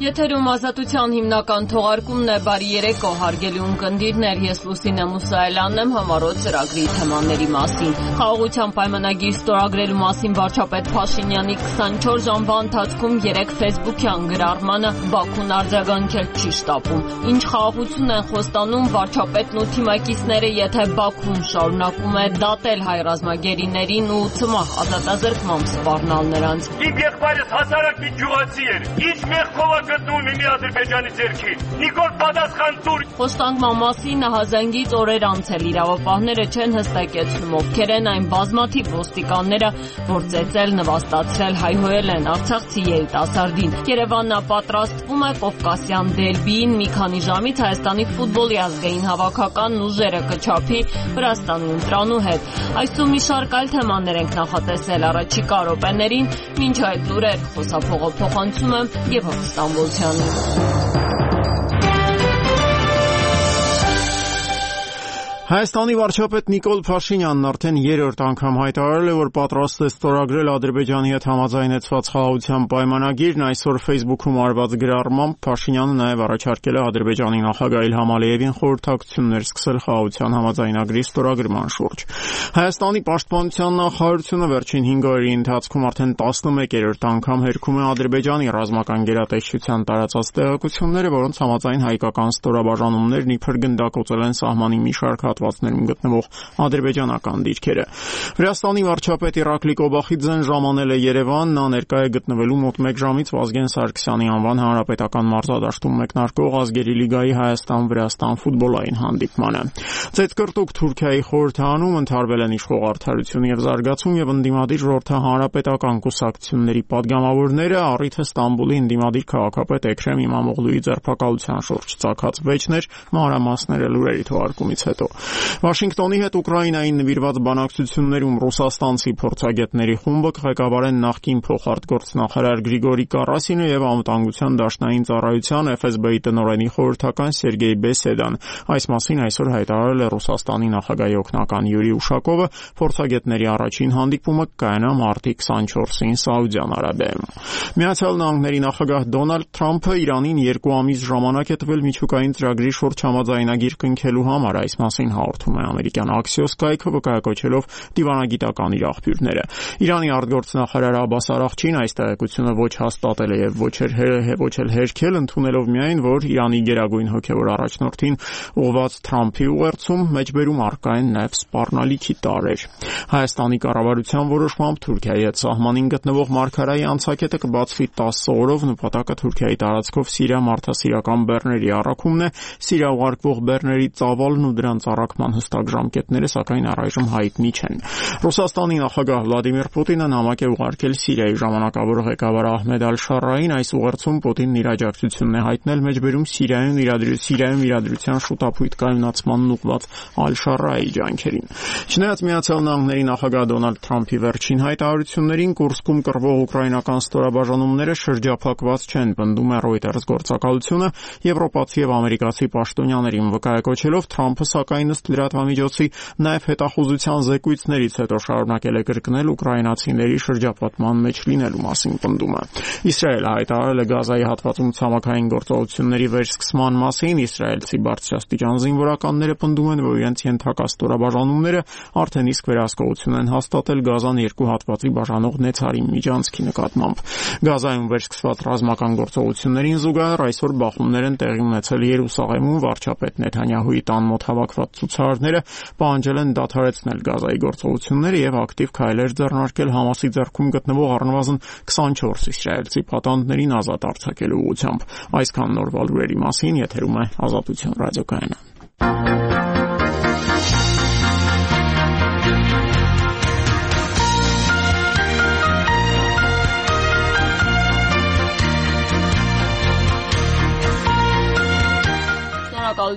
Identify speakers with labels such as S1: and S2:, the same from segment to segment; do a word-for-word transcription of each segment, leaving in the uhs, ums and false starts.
S1: Եթերում ազատության հիմնական թողարկումն է։ Բարի երեկո, հարգելի ունկնդիրներ, ես Լուսինե Մուսայելյանն եմ համառոտ ծրագրի թեմաների մասին։ Խաղաղության պայմանագիր ստորագրելու մասին վարչապետ Փաշինյանի քսանչորս ժամվա ընթացքում երեք ֆեյսբուքյան գրառմանը Բաքուն արձագանքել չի շտապում։ Ինչ խաղաղություն են խոստանում վարչապետն ու թիմակիցները, եթե Բաքուն շարունակում է դատել հայ ռազմագերիներին ու ցմահ ազատազրկմամբ սպառնալ նրանց։
S2: Իմ եղբայրս հասարակ մի գյուղացի էր։ Ինչ մեղքով է գտնում մի Ադրբեջանի ձեռքին։ Նիկոլ պատասխան տուր։
S1: Խոստանգման մասին նահազանգից օրեր անց էլ իրավապահները չեն հստակեցնում ովքեր են այն բազմաթիվ ոստիկանները, որ ծեծել, նվաստացրել, հայհոյել են արցախցի երիտասարդին։ Երևանն պատրաստվում է Կովկասյան դերբիին։ Մի քանի ժամից Հայաստանի ֆուտբոլի ազգային հավաքականն ուժերը կչափի Վրաստանի ընտրանու հետ։ Այսօր մի շարք այլ թեմաներ ենք նախատեսել առաջիկա րոպեներին։ Մինչ այդ լուրեր խոսափողը փոխանցում եմ Եվ Ստամբոլցյանին։
S3: Հայաստանի վարչապետ Նիկոլ Փաշինյանն արդեն երրորդ անգամ հայտարարել է, որ պատրաստ է ստորագրել Ադրբեջանի հետ համաձայնեցված խաղաղության պայմանագիրն։ Այսօր Facebook-ում արված գրառմամբ Փաշինյանը նաև առաջարկել է Ադրբեջանի նախագահ Իլհամ Ալիևին խորհրդակցություններ սկսել խաղաղության համաձայնագրի ստորագրման շուրջ։ Հայաստանի պաշտպանության նախարարությունը վերջին հինգ օրերի ընթացքում արդեն տասնմեկերորդ անգամ հերքում է Ադրբեջանի ռազմական գերատեսչության տարածած տեղեկությունները, որոնց համաձայն հայկական ստորաբաժանումներն իբր գնդակոծել են սահմանի մի շարք հատվածներում գտնվող ադրբեջանական դիրքերը։ Վրաստանի վարչապետ Իրակլի Կոբախիձեն ժամանել է Երևան, նա ներկա է գտնվելու մոտ մեկ ժամից Վազգեն Սարգսյանի անվան հանրապետական մարզադաշտում մեկնարկող ազգերի լիգայի Հայաստան-Վրաստան ֆուտբոլային հանդիպմանը։ Ծեծկռտուկ Թուրքիայի խորհրդարանում ընդհարվել են իշխող արդարություն եւ զարգացում եւ ընդդիմադիր ժողովրդի հանրապետական կուսակցությունների падգամավորները, առիթը Ստամբուլի ընդդիմադիր քաղաքապետ Էքրեմ Իմամօղլուի ձերբակալության շուրջ ծագած վեճներ, մանրամասները լուրերի թողարկումից հետո։ Վաշինգտոնի հետ Ուկրաինային նվիրված բանակցություններում ռուսաստանցի փորձագետների խումբը ղեկավար են նախկին փոխարտգործնախարար Գրիգորի Կարասինը եւ անվտանգության դաշնային ծառայության Էֆ Էս Բի-ի տնօրենի խորհրդական Սերգեյ Բեսեդան։ Այս մասին այսօր հայտարարել է Ռուսաստանի նախագահի օգնական Յուրի Ուշակովը։ Փորձագետների առաջին հանդիպումը կայանա մարտի քսանչորսին Սաուդյան Արաբիայում։ Միացյալ Նահանգների նախագահ Դոնալդ Թրամփը Իրանին երկու ամիս ժամանակ է տվել միջուկային ծրագրի շուրջ համաձայնագիր կնքելու համար։ Այս մասին հաղորդում է ամերիկյան Axios կայքը, վկայակոչելով դիվանագիտական իր աղբյուրները։ Իրանի արտգործնախարար Աբբաս Արաղչին այս տեղեկությունը ոչ հաստատել է եւ ոչ ոչ էլ հերքել, ընդունելով միայն, որ Իրանի գերագույն հոգեվոր առաջնորդին ուղղված Թրամփի ուղերձում մեջբերում առկա են նաեւ սպառնալիքի տարրեր։ Հայաստանի կառավարության որոշմամբ Թուրքիայի հետ սահմանին գտնվող Մարգարայի անցակետը կբացվի տասը օրով, նպատակը Թուրքիայի տարածքով Սիրիա մարդասիրական բեռների առաքումն է։ Սիրիա ուղարկվող բեռների ծավալն ու դրանց առաքման հստակ ժամկետները սակայն առայժմ հայտնի չեն։ Ռուսաստանի նախագահ Վլադիմիր Պուտինը նամակ է ուղարկել Սիրիայի ժամանակավոր ղեկավար Ահմեդ Ալ-Շարային։ Այս ուղերձում Պուտինն իր աջակցությունն է հայտնել մեջբերում Սիրիայում Սիրիայում իրադրության շուտապույտ կայունացմանն ուղղված Ալ-Շարայի ջանքերին։ Չնայած Միացյալ Նահանգների նախագահ Դոնալդ Թրամփի վերջին հայտարարություններին Կուրսկում կռվող ուկրաինական ստորաբաժանումները շրջափակված չեն, պնդում է Reuters գործակալությունը եվրոպացի եւ ամերիկացի պաշտոնյաներին վկայակոչելով Թրամփը սակայն ըստ լրատվամիջոցի նաև հետախուզության զեկույցներից հետո շարունակել է կրկնել ուկրաինացիների շրջապատման մեջ լինելու մասին պնդումը։ Իսրայելը հայտարարել է Գազայի հատվածում ցամաքային գործողությունների վերսկսման մասին։ Իսրայելցի բարձրաստիճան զինվորականները պնդում են, որ իրենց ենթակա ստորաբաժանումները արդեն իսկ վերահսկողություն են հաստատել Գազան երկու հատվածի բաժանող Նեցարի միջանցքի նկատմամբ։ Գազայում վերսկսված ռազմական գործողություններին զուգահեռ այսօր բախումներ են տեղի ունեցել Երուսաղեմում։ Վարչապետ Նեթանյահուի տան մոտ հավաքված ցուցարարները պահանջել են դադարեցնել Գազայի գործողությունները եւ ակտիվ քայլեր ձեռնարկել Համասի ձեռքում գտնվող առնվազն քսանչորս իսրայելցի պատանդներին ազատ արձակելու ուղղությամբ։ Այսքան նորվա լուրերի մասին եթերում է Ազատություն ռադիոկայանը։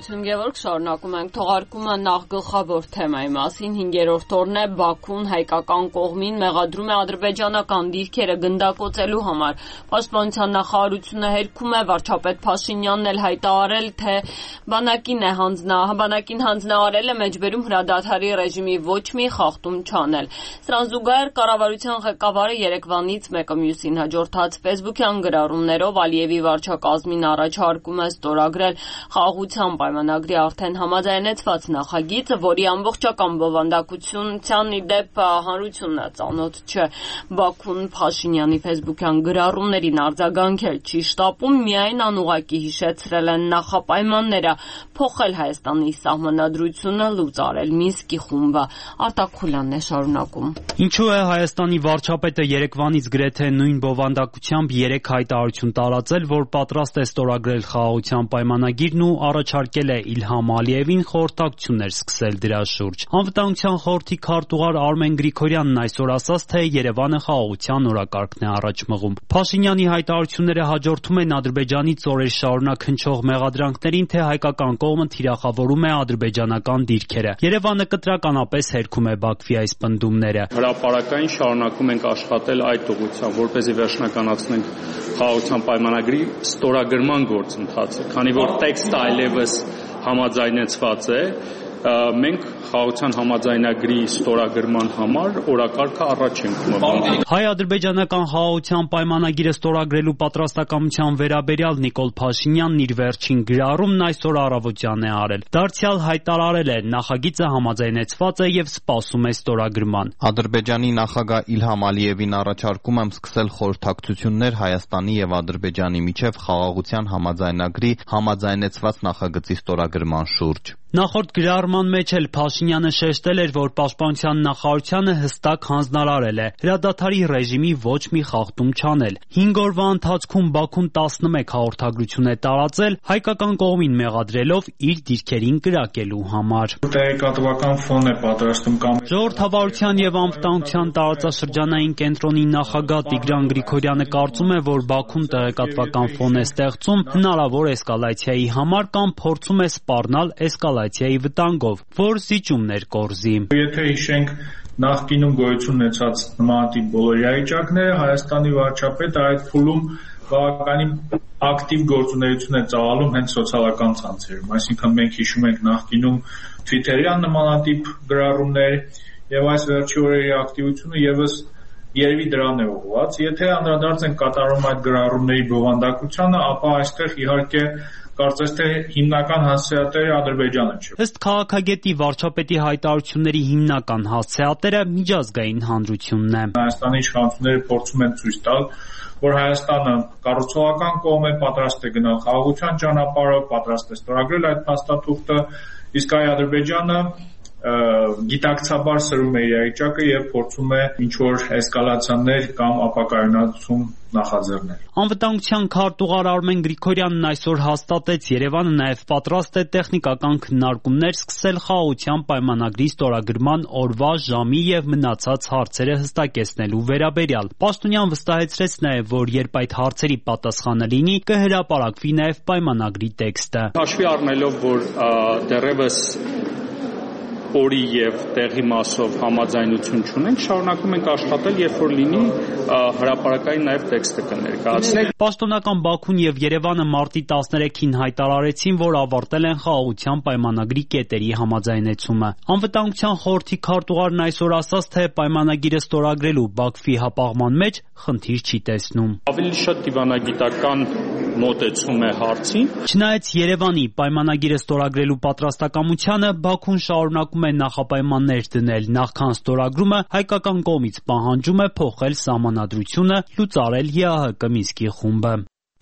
S1: Շնորհակալություն Գևորգ, շարունակում ենք թողարկումը նախ գլխավոր թեմայի մասին։ Հինգերորդ օրն է Բաքուն հայկական կողմին մեղադրում է ադրբեջանական դիրքերը գնդակոծելու համար։ Պաշտպանության նախարարությունը հերքում է, վարչապետ Փաշինյանն էլ հայտարարել, թե բանակին է հանձնա, բանակին հանձնարարել է մեջբերում հրադադարի ռեժիմի ոչ մի խախտում չանել։ Սրան զուգահեռ կառավարության ղեկավարը Երևանից մեկը մյուսին հաջորդած ֆեյսբուքյան գրառումներով Ալիևի վարչակազմին առաջարկում է ստորագրել խաղաղության պայմանագրի արդեն համաձայնեցված նախագիծը, որի ամբողջական բովանդակությունության ի դեպ հանրությունն է ծանոթ չէ։ Բաքուն Փաշինյանի ֆեյսբուքյան գրառումներին արձագանքել չի շտապում, միայն անուղղակի հիշեցրել են նախապայմանները փոխել Հայաստանի սահմանադրությունը, լուծարել Մինսկի խումբը։ Արտակ Խուլյանն է շարունակում։
S4: Ինչու է Հայաստանի վարչապետը Երևանից գրեթե նույն բովանդակությամբ երեք հայտարարություն տարածել, որ պատրաստ է ստորագրել խաղաղության պայմանագիրն ու առաջարկել է Իլհամ Ալիևին խորհրդակցություններ սկսել դրա շուրջ։ Անվտանգության խորհրդի քարտուղար Արմեն Գրիգորյանն այսօր ասաց, թե Երևանը խաղաղության օրակարգն է առաջ մղում։ Փաշինյանի հայտարարությունները հաջորդում են Ադրբեջանից օրեր շարունակ հնչող մեղադրանքներին, թե հայկական կողմը թիրախավորում է ադրբեջանական դիրքերը։ Երևանը կտրականապես հերքում է Բաքվի այս պնդումները։
S5: Հրապարակային շարունակում ենք աշխատել այդ ուղղությամբ, որպեսզի վերջնականացնենք խաղաղության պայմանագրի ստորագրման գործընթացը, քանի որ տեքստը այլևս համաձայնեցված է, մենք խաղաղության համաձայնագրի ստորագրման համար օրակարգը առաջ ենք մղում։
S4: Հայ-ադրբեջանական խաղաղության պայմանագիրը ստորագրելու պատրաստակամության վերաբերյալ Նիկոլ Փաշինյանն իր վերջին գրառումն այսօր առավոտյան է արել։ Դարձյալ հայտարարել է, նախագիծը համաձայնեցված է եւ սպասում է ստորագրման։
S6: Ադրբեջանի նախագահ Իլհամ Ալիևին առաջարկում եմ սկսել խորհրդակցություններ Հայաստանի եւ Ադրբեջանի միջև խաղաղության համաձայնագրի համաձայնեցված նախագծի ստորագրման շուրջ։
S4: Նախորդ գրառման մեջ էլ Փաշինյանը շեշտել էր, որ Պաշտպանության նախարարությանը հստակ հանձնարարել է հրադադարի ռեժիմի ոչ մի խախտում չանել։ Հինգ օրվա ընթացքում Բաքուն տասնմեկ հաղորդագրություն է տարածել, հայկական կողմին մեղադրելով իր դիրքերին կրակելու համար։
S7: Տեղեկատվական ֆոն է պատրաստում կամ
S4: Ժողովրդավարության եւ անվտանգության տարածաշրջանային կենտրոնի նախագահ Տիգրան Գրիգորյանը կարծում է, որ Բաքուն տեղեկատվական ֆոն է ստեղծում հնարավոր էսկալացիայի համար կամ փորձում է սպառնալ էսկալացիայի վտանգով, որ զիջումներ կորզի։
S7: Եթե հիշենք նախկինում գոյություն ունեցած նմանատիպ բոլոր իրավիճակները, Հայաստանի վարչապետը այդ փուլում բավականին ակտիվ գործունեություն է ծավալում հենց սոցիալական ցանցերում, այսինքն մենք հիշում ենք նախկինում Twitter-յան նմանատիպ գրառումներ եւ այս վերջի օրերի ակտիվությունը եւս երևի դրան է ուղղված։ Եթե անդրադարձ ենք կատարում այդ գրառումների բովանդակությանը, ապա այստեղ իհարկե կարծես թե հիմնական հասցեատերը Ադրբեջանը չէ։
S4: Ըստ քաղաքագետի վարչապետի հայտարարությունների հիմնական հասցեատերը միջազգային հանրությունն է։
S7: Հայաստանի իշխանությունները փորձում են ցույց տալ, որ Հայաստանը կառուցողական կողմ է, պատրաստ է գնալ խաղաղության ճանապարհով, պատրաստ է ստորագրել այդ փաստաթուղթը, իսկ այ Ադրբեջանը գիտակցաբար սրում է իրավիճակը եւ փորձում է ինչ-որ էսկալացիաներ կամ ապակայունացում նախաձեռնել։
S4: Անվտանգության քարտուղար Արմեն Գրիգորյանն այսօր հաստատեց, Երևանը նաև պատրաստ է տեխնիկական քննարկումներ սկսել խաղաղության պայմանագրի ստորագրման օրվա, ժամի եւ մնացած հարցերը հստակեցնելու վերաբերյալ։ Պաշտոնյան վստահեցրեց նաև, որ երբ այդ հարցերի պատասխանը լինի, կհրապարակվի նաև պայմանագրի տեքստը։
S5: Հաշվի առնելով, որ դեռևս օրի եւ տեղի մասով համաձայնություն չունենք, շարունակում ենք աշխատել, երբ որ լինի հրապարակային նաեւ տեքստը կներկայացնենք։
S4: Պաշտոնական Բաքուն եւ Երևանը մարտի տասներեքին հայտարարեցին, որ ավարտել են խաղաղության պայմանագրի կետերի համաձայնեցումը։ Անվտանգության խորհրդի քարտուղարն այսօր ասաց, թե պայմանագիրը ստորագրելու Բաքվի հապաղման մեջ խնդիր չի տեսնում։
S5: Ավելի շատ դիվանագիտական մոտեցում է հարցին։
S4: Չնայած Երևանի պայմանագիրը ստորագրելու պատրաստակամությանը, Բաքուն շարունակում է նախապայմաններ դնել, նախքան ստորագրումը հայկական կողմից պահանջում է փոխել սահմանադրությունը, լուծարել ԵԱՀԿ Մինսկի խումբը։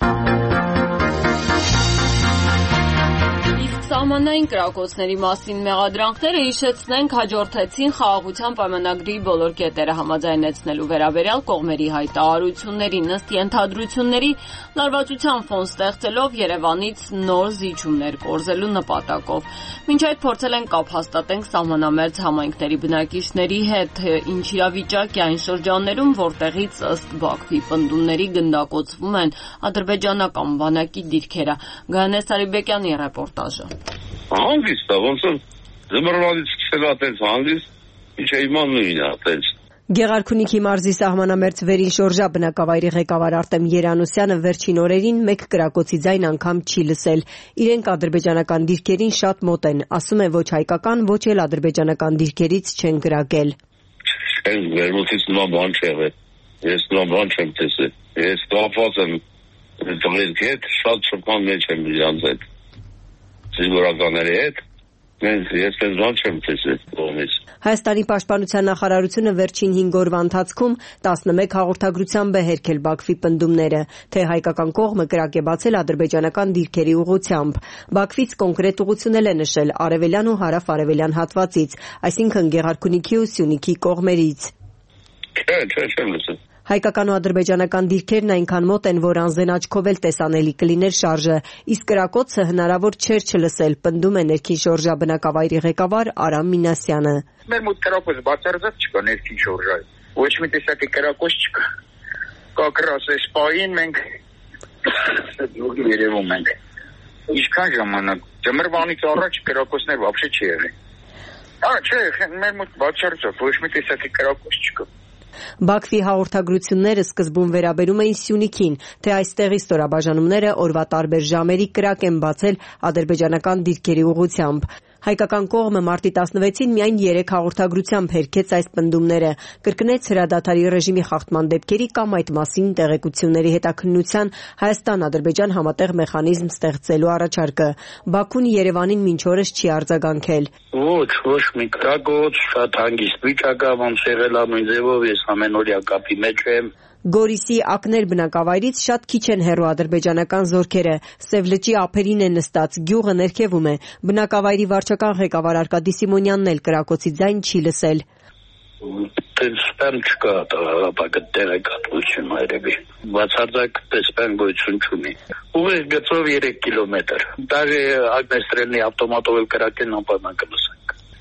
S1: Սահմանային կրակոցների մասին մեղադրանքները հիշեցնենք հաջորդեցին խաղաղության պայմանագրի բոլոր կետերը համաձայնեցնելու վերաբերյալ կողմերի հայտարարություններին, ըստ ենթադրությունների լարվածության ֆոն ստեղծելով Երևանից նոր զիջումներ կորզելու նպատակով։ Մինչ այդ փորձել են կապ հաստատենք սահմանամերձ համայնքների բնակիչների հետ, ինչ իրավիճակ է այն շրջաններում, որտեղից ըստ Բաքվի պնդումների գնդակոծվում են ադրբեջանական բանակի դիրքերը։ Գայանե Սարիբեկյանի ռեպորտաժը։
S8: Հանգիստ է, ոնց որ զմռվանից սկսել է տենց հանգիստ, ինչ է իման նույնն է տենց։
S9: Գեղարքունիքի մարզի սահմանամերձ Վերին շորժա բնակավայրի ղեկավար Արտեմ Երանոսյանը վերջին օրերին մեկ կրակոցի ձայն անգամ չի լսել։ Իրենք ադրբեջանական դիրքերին շատ մոտ են, ասում է ոչ հայկական, ոչ էլ ադրբեջանական դիրքերից չեն կրակել։
S8: Չեն վերնոցից նման բան չեղել։ Ես նման բան չեմ տեսել։ Ես կապված եմ տղերքի հետ, շատ շփման մեջ եմ իրանց հետ։ Զինվորականների հետ։ Ես այս բան չեմ տեսել կողմից։
S9: Հայաստանի պաշտպանության նախարարությունը վերջին հինգ օրվա ընթացքում տասնմեկ հաղորդագրությամբ է հերքել Բաքվի պնդումները, թե հայկական կողմը կրակ է բացել ադրբեջանական դիրքերի ուղղությամբ։ Բաքվից կոնկրետ ուղղությունել է նշել արևելյան ու հարավ-արևելյան հատվածից, այսինքն Գեղարքունիքի ու Սյունիքի կողմերից։
S8: Չէ, չէ, չեմ լսել։
S9: Հայկական ու ադրբեջանական դիրքերն այնքան մոտ են, որ անզեն աչքով էլ տեսանելի կլիներ շարժը, իսկ կրակոցը հնարավոր չէր չլսել, պնդում է ներքին շորժա բնակավայրի ղեկավար Արամ Մինասյանը։
S10: Մեր մոտ կրակոց բացարձակ չկա ներքին շորժայում, ոչ մի տեսակի կրակոց չկա։ Կա կրասես պահին մենք դուրս երևում ենք։ Ինչքան ժամանակ, ձմռվանից առաջ կրակոցներ вообще չի եղել։ Ահա չէ, մեր մոտ բացարձակ ոչ մի տեսակի կրակոց չկա։
S9: Բաքվի հաղորդագրությունները սկզբում վերաբերում էին Սյունիքին, թե այստեղի ստորաբաժանումները օրվա տարբեր ժամերի կրակ են բացել ադրբեջանական դիրքերի ուղղությամբ։ Հայկական կողմը մարտի տասնվեցին միայն երեք հաղորդագրությամբ հերքեց այս պնդումները, կրկնեց հրադադարի ռեժիմի խախտման դեպքերի կամ այդ մասին տեղեկությունների հետաքննության Հայաստան-Ադրբեջան համատեղ մեխանիզմ ստեղծելու առաջարկը։ Բաքուն Երևանին մինչ օրս չի արձագանքել։
S10: Ոչ, ոչ մի կրակոց, շատ հանգիստ վիճակ է, ոնց եղել է նույն ձևով, ես ամենօրյա կապի մեջ եմ։
S9: Գորիսի Ակներ բնակավայրից շատ քիչ են հեռու ադրբեջանական զորքերը, Սև լճի ափերին են նստած, գյուղը ներքևում է։ Բնակավայրի վարչական ղեկավար Արկադի Սիմոնյանն էլ կրակոցի ձայն չի լսել։
S10: Տենց սպեմ չկա, ապակը տեղեկատվություն երևի։ Բացարձակ սպեմ գոյություն չունի։ Ուղիղ գծով երեք կիլոմետր։ Դաժե Ագնեստրելնի ավտոմատով էլ կրակեն անպայման կլսենք։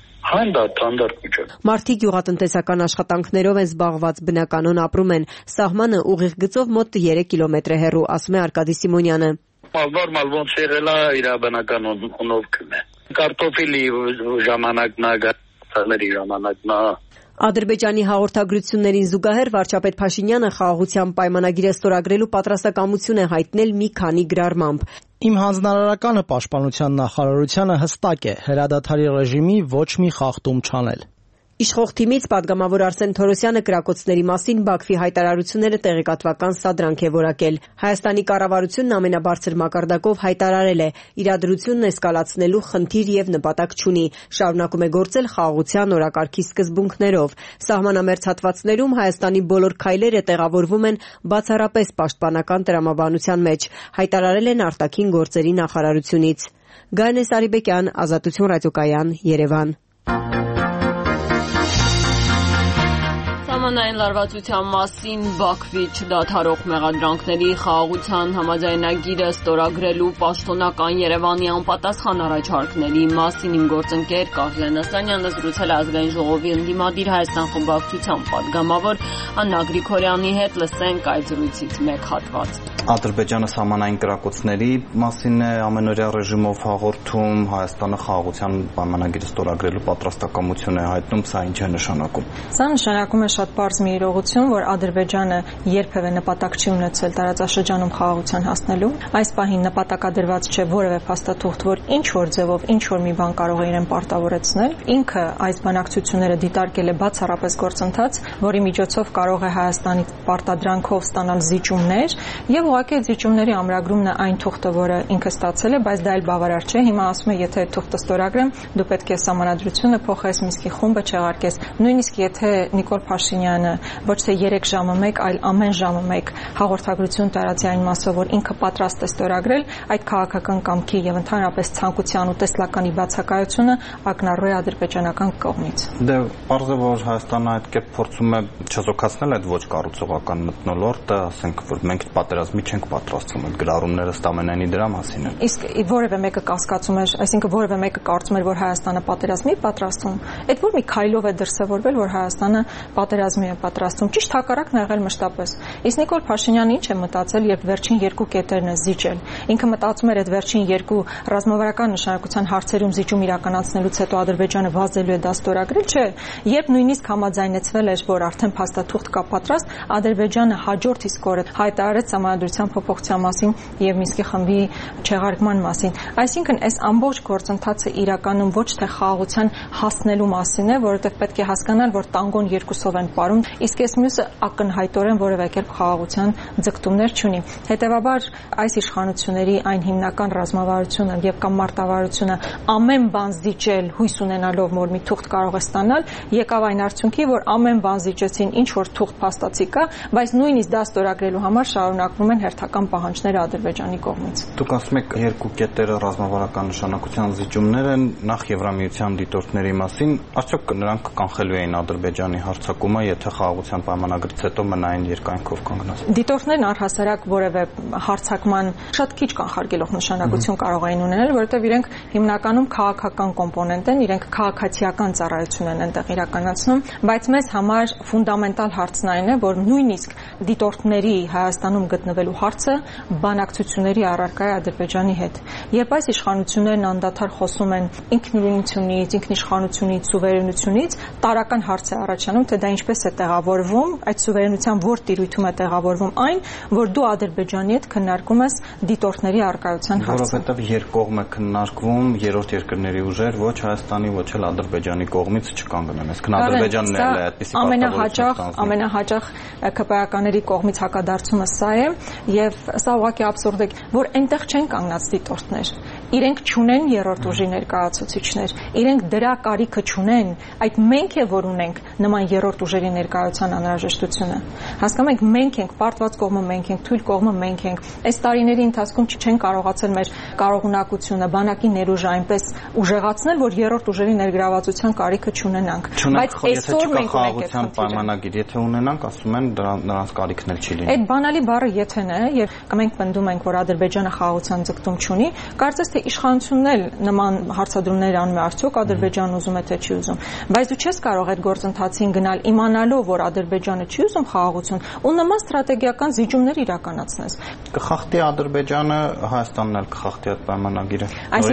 S9: Մարդիկ գյուղատնտեսական աշխատանքներով են զբաղված, բնականon ապրում են։ Սահմանը ուղիղ գծով մոտ երեք կիլոմետր է հեռու, ասում է Արկադի Սիմոնյանը։
S10: Նորմալ ոնց եղել է իր բնական ունովքն է։ Կարտոֆիլի ժամանակն է, գարների ժամանակն է։
S9: Ադրբեջանի հաղորդագրություններին զուգահեռ վարչապետ Փաշինյանը խաղաղության պայմանագիրը ստորագրելու պատրաստակամություն է հայտնել մի քանի գրառմամբ։
S11: Իմ հանձնարարականը պաշտպանության նախարարությանը հստակ է՝ հրադադարի ռեժիմի ոչ մի խախտում չանել։
S9: Իշխող թիմից պատգամավոր Արսեն Թորոսյանը կրակոցների մասին Բաքվի հայտարարությունները տեղեկատվական սադրանք է որակել։ Հայաստանի կառավարությունն ամենաբարձր մակարդակով հայտարարել է՝ իրադրությունն էսկալացնելու խնդիր եւ նպատակ չունի, շարունակում է գործել խաղաղության օրակարգի սկզբունքներով։ Սահմանամերձ հատվածներում Հայաստանի բոլոր քայլերը տեղավորվում են բացառապես պաշտպանական տրամաբանության մեջ, հայտարարել են արտաքին գործերի նախարարությունից։ Գայանե Սարիբեկյան, Ազատություն ռադիոկայան, Երևան։
S1: Սահմանային լարվածության մասին Բաքվի չդադարող մեղադրանքների խաղաղության համաձայնագիրը ստորագրելու պաշտոնական Երևանի անպատասխան առաջարկների մասին իմ գործընկեր Կարլեն Ասանյանը զրուցել է Ազգային ժողովի ընդդիմադիր Հայաստան խմբակցության պատգամավոր Աննա Գրիգորյանի հետ, լսենք այդ զրույցից մեկ հատված։
S6: Ադրբեջանը սահմանային կրակոցների մասին է ամենօրյա ռեժիմով հաղորդում, Հայաստանը խաղաղության պայմանագիրը ստորագրելու պատրաստակամություն է հայտնում, սա ինչ է նշանակում։
S12: Սա նշանակում է շատ պարզ մի իրողություն, որ Ադրբեջանը երբևէ նպատակ չի ունեցել տարածաշրջանում խաղաղության հասնելու։ Այս պահին նպատակադրված չէ որևէ փաստաթուղթ, որ ինչ որ ձևով ինչ որ մի բան կարող է իրեն պարտավորեցնել։ Ինքը այս բանակցությունները դիտարկել է բացառապես գործընթաց, որի միջոցով կարող է Հայաստանի պարտադրանքով ստանալ զիջումներ եւ ուղղակի այդ զիջումների ամրագրումն է այն թուղթը, որը ինքը ստացել է, բայց դա էլ բավարար չէ։ Հիմա ասում է, եթե այդ թուղթը ստորագրեմ, դու պետք է սահմանադրությունը փոխես, Մինսկի խումբը չեղարկես։ Նույնիսկ եթե Նիկոլ Փաշինյանը ոչ թե երեք ժամը մեկ, այլ ամեն ժամը մեկ հաղորդագրություն տարածի այն մասով, որ ինքը պատրաստ է ստորագրել, այդ քաղաքական կամքի եւ ընդհանրապես ցանկության ու տեսլականի բացակայությունը ակնառու է ադրբեջանական կողմից։
S6: Դե պարզ է, որ Հայաստանը այդ կերպ փորձում է չեզոքացնել այդ ոչ կառուցողական մթնոլորտը, ասենք, որ մենք պատերազմի չենք պատրաստվում, այդ գրառումները ստամենայնի դրա մասին են։
S12: Իսկ որևէ մեկը կասկածում էր, այսինքն որևէ մեկը կարծում էր, որ Հայաստանը պատերազմի պատրաստվում, այդ որ մի քայլով է դրսևորվել, որ Հայաստանը պատերազմի կազմի է պատրաստում։ Ճիշտ հակառակն ա եղել մշտապես։ Իսկ Նիկոլ Փաշինյանը ինչ է մտածել, երբ վերջին երկու կետերն է զիջել։ Ինքը մտածում էր այդ վերջին երկու ռազմավարական նշանակության հարցերում զիջում իրականացնելուց հետո Ադրբեջանը վազելու է դա ստորագրել, չէ։ Երբ նույնիսկ համաձայնեցվել էր, որ արդեն փաստաթուղթ կա պատրաստ, Ադրբեջանը հաջորդ իսկ օրը հայտարարեց Սահմանադրության փոփոխության մասին եւ Մինսկի խմբի չեղարկման մասին։ Այսինքն այս ամբողջ գործընթացը իրականում ոչ թե խաղաղության հասնելու մասին է, որովհետեւ պետք է հասկանալ, որ տանգոն երկուսով են ապարում, իսկ այս մյուսը ակնհայտորեն որևէ կերպ խաղաղության ձգտումներ չունի։ Հետևաբար այս իշխանությունների այն հիմնական ռազմավարությունը եւ կամ մարտավարությունը ամեն բան զիջել հույս ունենալով, որ մի թուղթ կարող է ստանալ, եկավ այն արդյունքի, որ ամեն բան զիջեցին, ինչ որ թուղթ փաստացի կա, բայց նույնիսկ դա ստորագրելու համար շարունակվում են հերթական պահանջները Ադրբեջանի կողմից։
S6: Դուք ասում եք երկու կետերը ռազմավարական նշանակության զիջումներ են, նախ Եվրամիության դիտորդների մասին, արդյոք նրանք կանխելու էին Ադրբեջանի հարձակումը, եթե խաղաղության պայմանագրից հետո մնային երկայնքով կանգնած։
S12: Դիտորդներն առհասարակ որևէ հարձակման շատ քիչ կանխարգելող նշանակություն կարող էին ունենալ, որովհետև իրենք հիմնականում քաղաքական կոմպոնենտ են, իրենք քաղաքացիական ծառայություն են այնտեղ իրականացնում, բայց մեզ համար ֆունդամենտալ հարցն այն է, որ նույնիսկ դիտորդների Հայաստանում գտնվելու հարցը բանակցությունների առարկա է Ադրբեջանի հետ։ Երբ այս իշխանություններն անդադար խոսում են ինքնուրույնությունից, ինքնիշխանությունից, սուվերենությունից, տարական հարց է առաջանում, թե դա ինչպես է տեղավորվում, այդ սուվերենության որ տիրույթում է տեղավորվում այն, որ դու Ադրբեջանի հետ քննարկում ես դիտորդների առկայության հարցը։
S6: Որովհետև երկկողմ է քննարկվում, երրորդ երկրների ուժեր ոչ Հայաստանի, ոչ էլ Ադրբեջանի կողմից չկանգնեն։ Այսինքն Ադրբեջանն էլ է այդպիսի
S12: ամենահաճախ, ամենահաճախ ԿՊԱ-ականների կողմից հակադարձումը սա է, եւ սա ուղղակի աբսուրդ է, որ այնտեղ չեն կանգնած դիտորդներ։ Իրենք չունեն երրորդ ուժի ներկայացուցիչներ, իրենք դրա կարիքը չունեն, այդ մենք է որ ունենք նման երրորդ ուժերի ներկայացության անհրաժեշտությունը։ Հասկանում եք, մենք ենք պարտված կողմը, մենք ենք թույլ կողմը, մենք ենք։ Այս տարիների ընթացքում չեն կարողացել մեր կարողունակությունը, բանակի ներուժը այնպես ուժեղացնել, որ երրորդ ուժերի ներգրավվածության կարիքը չունենանք։
S6: Բայց այսօր մենք ունենք պայմանագիր, եթե ունենանք, ասում են նրանց կարիքն էլ չի լինի։
S12: Այդ բանալի բառը եթեն է, եւ մենք պնդում ենք, որ Ադրբեջանը խաղաղության ձգտում չունի, կարծես թե իշխանությունն էլ նման հարցադրումներ անում է, արդյոք Ադրբեջանն ուզում է թե չի ուզում։ Բայց դու չես կարող այդ գործընթացին գնալ իմանալով, որ Ադրբեջանը չի ուզում խաղաղություն, ու նման ստրատեգիական զիջումներ իրականացնես։
S6: Կխախտի Ադրբեջանը, Հայաստանն էլ կխախտի այդ պայմանագիրը։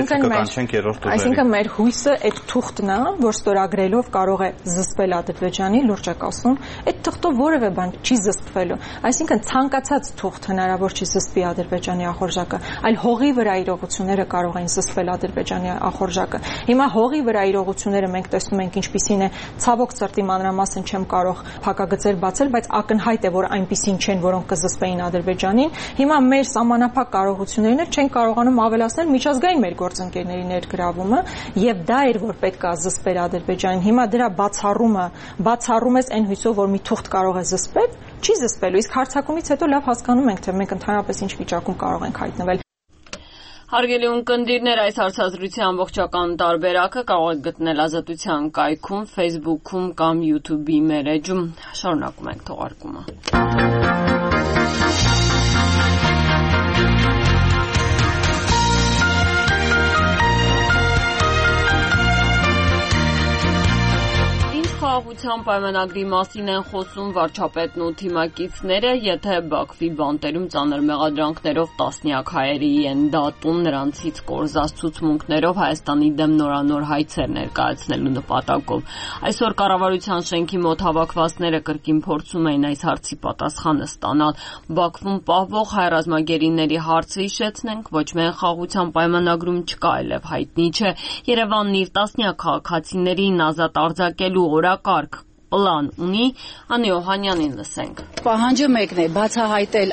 S12: Այսինքն մեր հույսը այդ թուղթն է, որ ստորագրելով կարող է զսպել Ադրբեջանի, լուրջ եք ասում, այդ թղթով որևէ բան չի զսպվելու։ Այսինքն ցանկացած թուղթ հնարավոր չի զսպի Ադրբեջանի ախորժակը, այլ հողի վրա իրողությունները կարող են զսպել Ադրբեջանի ախորժակը։ Հիմա հողի վրա իրողությունները մենք տեսնում ենք ինչպիսին է, ցավոք սրտի մանրամասն չեմ կարող փակագծեր բացել, բայց ակնհայտ է, որ այնպիսին չեն, որոնք կզսպեին Ադրբեջանին։ Հիմա մեր սահմանափակ կարողություններն էլ չեն կարողանում ավելացնել միջազգային մեր գործընկերների ներգրավումը, եւ դա էր, որ պետք է զսպեր Ադրբեջանին։ Հիմա դրա բացառումը, բացառում ես այն հույսով, որ մի թուղթ կարող է զսպել, չի զսպելու, իսկ հարձակումից հետո լավ հասկանում ենք, թե մենք ընդհանրապես ինչ վիճակում կարող ենք հայտնվել։
S1: Հարգելի ունկնդիրներ, այս հարցազրույցի ամբողջական տարբերակը կարող եք գտնել Ազատության կայքում, Facebook-ում կամ YouTube-ի մեր էջում։ Շարունակում ենք թողարկումը։ Խաղաղության պայմանագրի մասին են խոսում վարչապետն ու թիմակիցները, եթե Բաքվի բանտերում ծանր մեղադրանքներով տասնյակ հայերի են դատում, նրանցից կորզած ցուցմունքներով Հայաստանի դեմ նորանոր հայցեր ներկայացնելու նպատակով։ Այսօր կառավարության շենքի մոտ հավաքվածները կրկին փորձում էին այս հարցի պատասխանը ստանալ։ Բաքվում պահվող հայ ռազմագերիների հարցը հիշեցնենք, ոչ միայն խաղաղության պայմանագրում չկա, այլև հայտնի չէ Երևանն իր տասնյակ քաղաքացիներին ազատ արձակելու օրակարգ պլան ունի, Անի Օհանյանին լսենք։
S13: Պահանջը մեկն է, բացահայտել։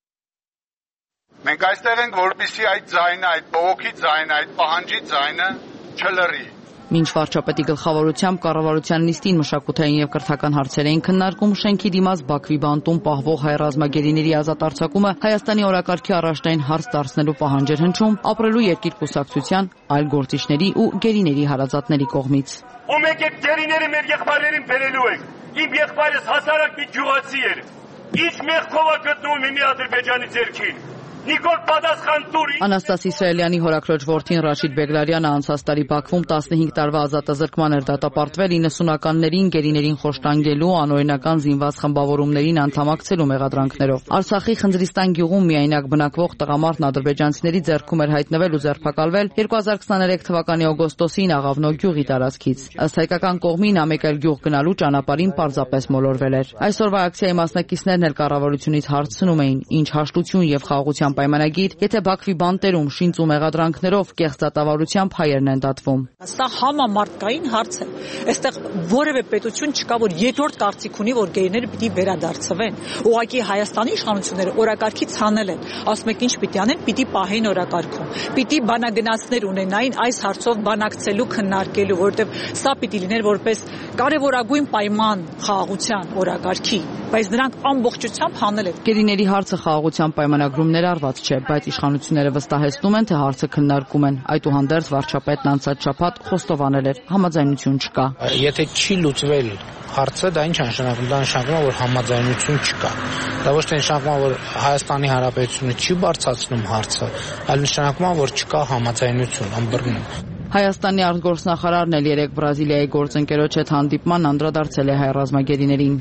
S14: Մենք այստեղ ենք, որպեսզի այդ ձայնը, այդ բողոքի ձայնը, այդ պահանջի ձայնը չլռի։
S13: Մինչ վարչապետի գլխավորությամբ կառավարության նիստին մշակութային եւ կրթական հարցեր էին քննարկում, շենքի դիմաց Բաքվի բանտում պահվող հայ ռազմագերիների ազատ արձակումը Հայաստանի օրակարգի առաջնային հարց դարձնելու պահանջեր հնչում ապրելու երկիր կուսակցության, այլ գործիչների ու գերիների հարազատների կողմից։
S2: Ու մեկ այդ գերիները մեր եղբայրերին բերելու եք։ Իմ եղբայրս հասարակ մի գյուղացի էր։ Ինչ մեղքով է գտնվում մի Ադրբեջանի ձեռքին։ Նիկոլ պատասխան տուր։
S13: Անաստաս Իսրայելյանի հորաքրոջ որդին Ռաշիդ Բեգլարյանը անցած տարի Բաքվում տասնհինգ տարվա ազատազրկման էր դատապարտվել իննսունականներին գերիներին խոշտանգելու անօրինական զինված խմբավորումներին անդամակցելու մեղադրանքներով։ Արցախի Խնձրիստան գյուղում միայնակ բնակվող տղամարդն ադրբեջանցիների ձեռքում էր հայտնվել ու ձերբակալվել երկու հազար քսաներեք թվականի օգոստոսին Աղավնո գյուղի տարածքից։ Ըստ հայկական կողմի նա մեկ այլ գյուղ գնալու ճանապարհին պարզապես մոլորվել էր։ Այսօրվա ակցիայի մասնակիցներն էլ կառավարությունից հարցնում էին, ինչ հաշտություն եւ խաղաղության պայմանագիր, եթե Բաքվի բանտերում շինծ ու մեղադրանքներով կեղծ դատավարությամբ հայերն են դատվում։
S15: Սա համամարտկային հարց է։ Այստեղ որևէ պետություն չկա, որ երկրորդ կարծիք ունի, որ գերիները պիտի վերադարձվեն։ Ուղղակի Հայաստանի իշխանությունները օրակարգից հանել են։ Ասում եք ինչ պիտի անեն, պիտի պահեին օրակարգում։ Պիտի բանագնացներ ունենային այս հարցով բանակցելու, քննարկելու, որովհետև սա պիտի լիներ որպես կարևորագույն պայման խաղաղության օրակարգի, բայց նրանք ամբողջությամբ հանել են։
S13: Գերիների հարցը խաղաղության պայմանագրում ներառված չէ, բայց իշխանությունները վստահեցնում են, թե հարցը քննարկում են։ Այդուհանդերձ վարչապետն անցած շաբաթ խոստովանել էր, համաձայնություն չկա։
S16: Եթե չի լուծվել հարցը, դա ինչ նշանակում, դա նշանակում է, որ համաձայնություն չկա։ Դա ոչ թե նշանակում է, որ Հայաստանի Հանրապետությունը չի բարձրացնում հարցը, այլ նշանակում է, որ չկա համաձայնություն, ըմբռնում։
S13: Հայաստանի արտգործնախարարն էլ երեկ Բրազիլիայի գործընկերոջ հետ հանդիպման անդրադարձել է հայ ռազմագերիներին։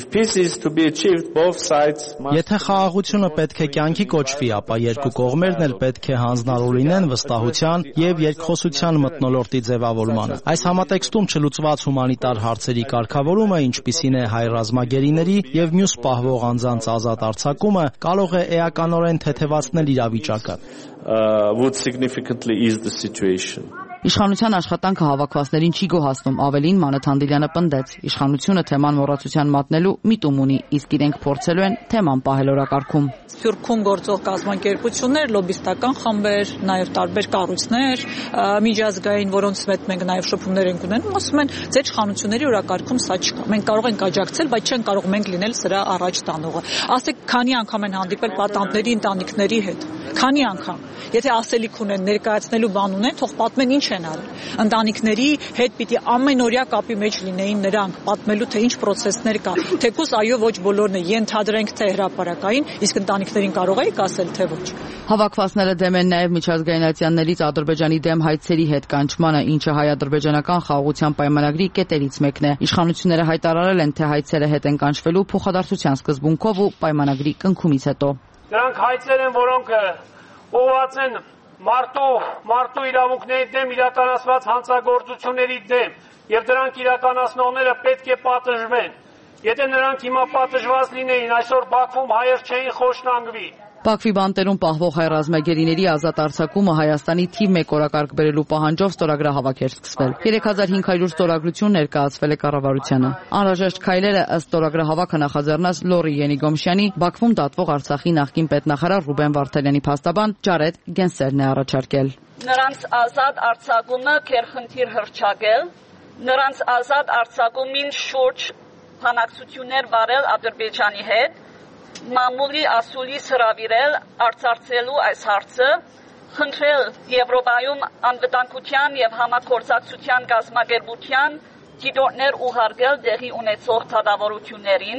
S11: Եթե խաղաղությունը պետք է կյանքի կոչվի, ապա երկու կողմերն էլ պետք է հանձնառու լինեն վստահության եւ երկխոսության մթնոլորտի ձևավորմանը։ Այս համատեքստում չլուծված հումանիտար հարցերի կարգավորումը, ինչպիսին է հայ ռազմագերիների եւ մյուս պահվող անձանց ազատ արձակումը, կարող է էականորեն թեթևացնել իրավիճակը։
S17: Would significantly ease the situation.
S13: Իշխանության աշխատանքը հավաքվածներին չի գոհացնում, ավելին Մանեթ Հանդիլյանը պնդեց։ Իշխանությունը թեման մոռացության մատնելու միտում ունի, իսկ իրենք փորձելու են թեման պահել օրակարգում։
S15: Սյուրքում գործող կազմակերպություններ, լոբիստական խմբեր, նաև տարբեր կառույցներ, միջազգային, որոնց հետ մենք նաև շփումներ ենք ունենում, ասում են, ձեր իշխանությունների օրակարգում սա չկա։ Մենք կարող ենք աջակցել, բայց չեն կարող մենք լինել սրա առաջ տանողը։ Ասեք, քանի անգամ են հանդիպել պատանտների ընտանիքների հետ։ Քանի անգամ։ Եթե ասելիք ունեն, ներկայացնելու բան ունեն, թող պատմեն ինչ են արել։ Ընտանիքների հետ պիտի ամենօրյա կապի մեջ լինեին նրանք, պատմելու թե ինչ պրոցեսներ կա։ Թեկուզ այո, ոչ բոլորն է, ենթադրենք թե հրապարակային, իսկ ընտանիքներին կարող եք ասել թե ոչ։
S13: Հավաքվածները դեմ են նաև միջազգայնացիաներից Ադրբեջանի դեմ հայցերի հետ կանչմանը, ինչը հայ-ադրբեջանական խաղաղության պայմանագրի կետերից մեկն է։ Իշխանությունները հայտարարել են, թե հայցերը հետ են կանչվելու փոխադարձության սկզբունքով ու պայմանագրի կնքումից հետո։
S18: Նրանք հայցեր են, որոնք ուղղված են մարդու մարդու իրավունքների դեմ իրականացված հանցագործությունների դեմ, եւ դրանք իրականացնողները պետք է պատժվեն։ Եթե նրանք հիմա պատժված լինեին, այսօր Բաքվում հայեր չէին խոշտանգվի։
S13: Բաքվի բանտերում պահվող հայ ռազմագերիների ազատ արձակումը Հայաստանի թիվ մեկ օրակարգ բերելու պահանջով ստորագրահավաք էր սկսվել։ երեք հազար հինգ հարյուր ստորագրություն ներկայացվել է կառավարությանը։ Անհրաժեշտ քայլերը ըստ ստորագրահավաքը նախաձեռնած Լորի Ենիգոմշյանի Բաքվում դատվող Արցախի նախկին պետնախարար Ռուբեն Վարդանյանի փաստաբան Ջարեդ Գենսերն է առաջարկել։
S19: Նրանց ազատ արձակումը քերխնդիր հռչակել, նրանց ազատ արձակումին շուրջ բանակցություններ վարել Ադրբեջանի հետ, մամուլի ասուլիս հրավիրել արծարծելու այս հարցը, խնդրել Եվրոպայում անվտանգության եւ համագործակցության կազմակերպության դիտորդներ ուղարկել տեղի ունեցող դատավորություններին։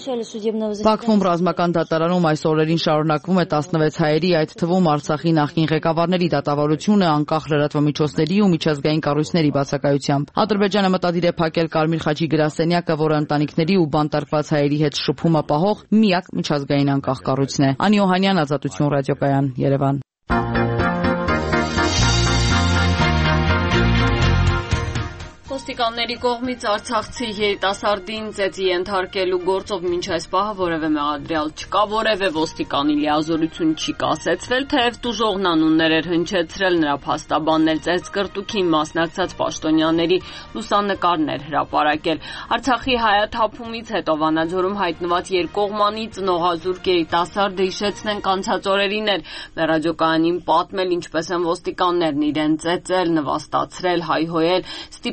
S13: Բաքվում ռազմական դատարանում այս օրերին շարունակվում է տասնվեց հայերի, այդ թվում Արցախի նախկին ղեկավարների դատավարությունը անկախ լրատվամիջոցների ու միջազգային կառույցների բացակայությամբ։ Ադրբեջանը մտադիր է փակել Կարմիր խաչի գրասենյակը, որը ընտանիքների ու բանտարկված հայերի հետ շփումը պահող միակ միջազգային անկախ կառույցն է։ Անի Օհանյան, Ազատություն ռադիոկայան, Երևան։
S1: Ոստիկանների կողմից արցախցի երիտասարդին ծեծի ենթարկելու գործով մինչ այս պահը որևէ մեղադրյալ չկա, որևէ ոստիկանի լիազորություն չի կասեցվել, թեև տուժողն անուններ էր հնչեցրել, նրա փաստաբանն էլ ծեծկրտուքին մասնակցած պաշտոնյաների լուսանկարներ հրապարակել։ Արցախի հայաթափումից հետո Վանաձորում հայտնված երկկողմանի ծնողազուրկ երիտասարդը հիշեցնենք անցած օրերին էր մեր ռադիոկայանին պատմել, ինչպես են ոստիկաններն իրեն ծեծել, նվաստացրել, հայհոյել, ստիպելով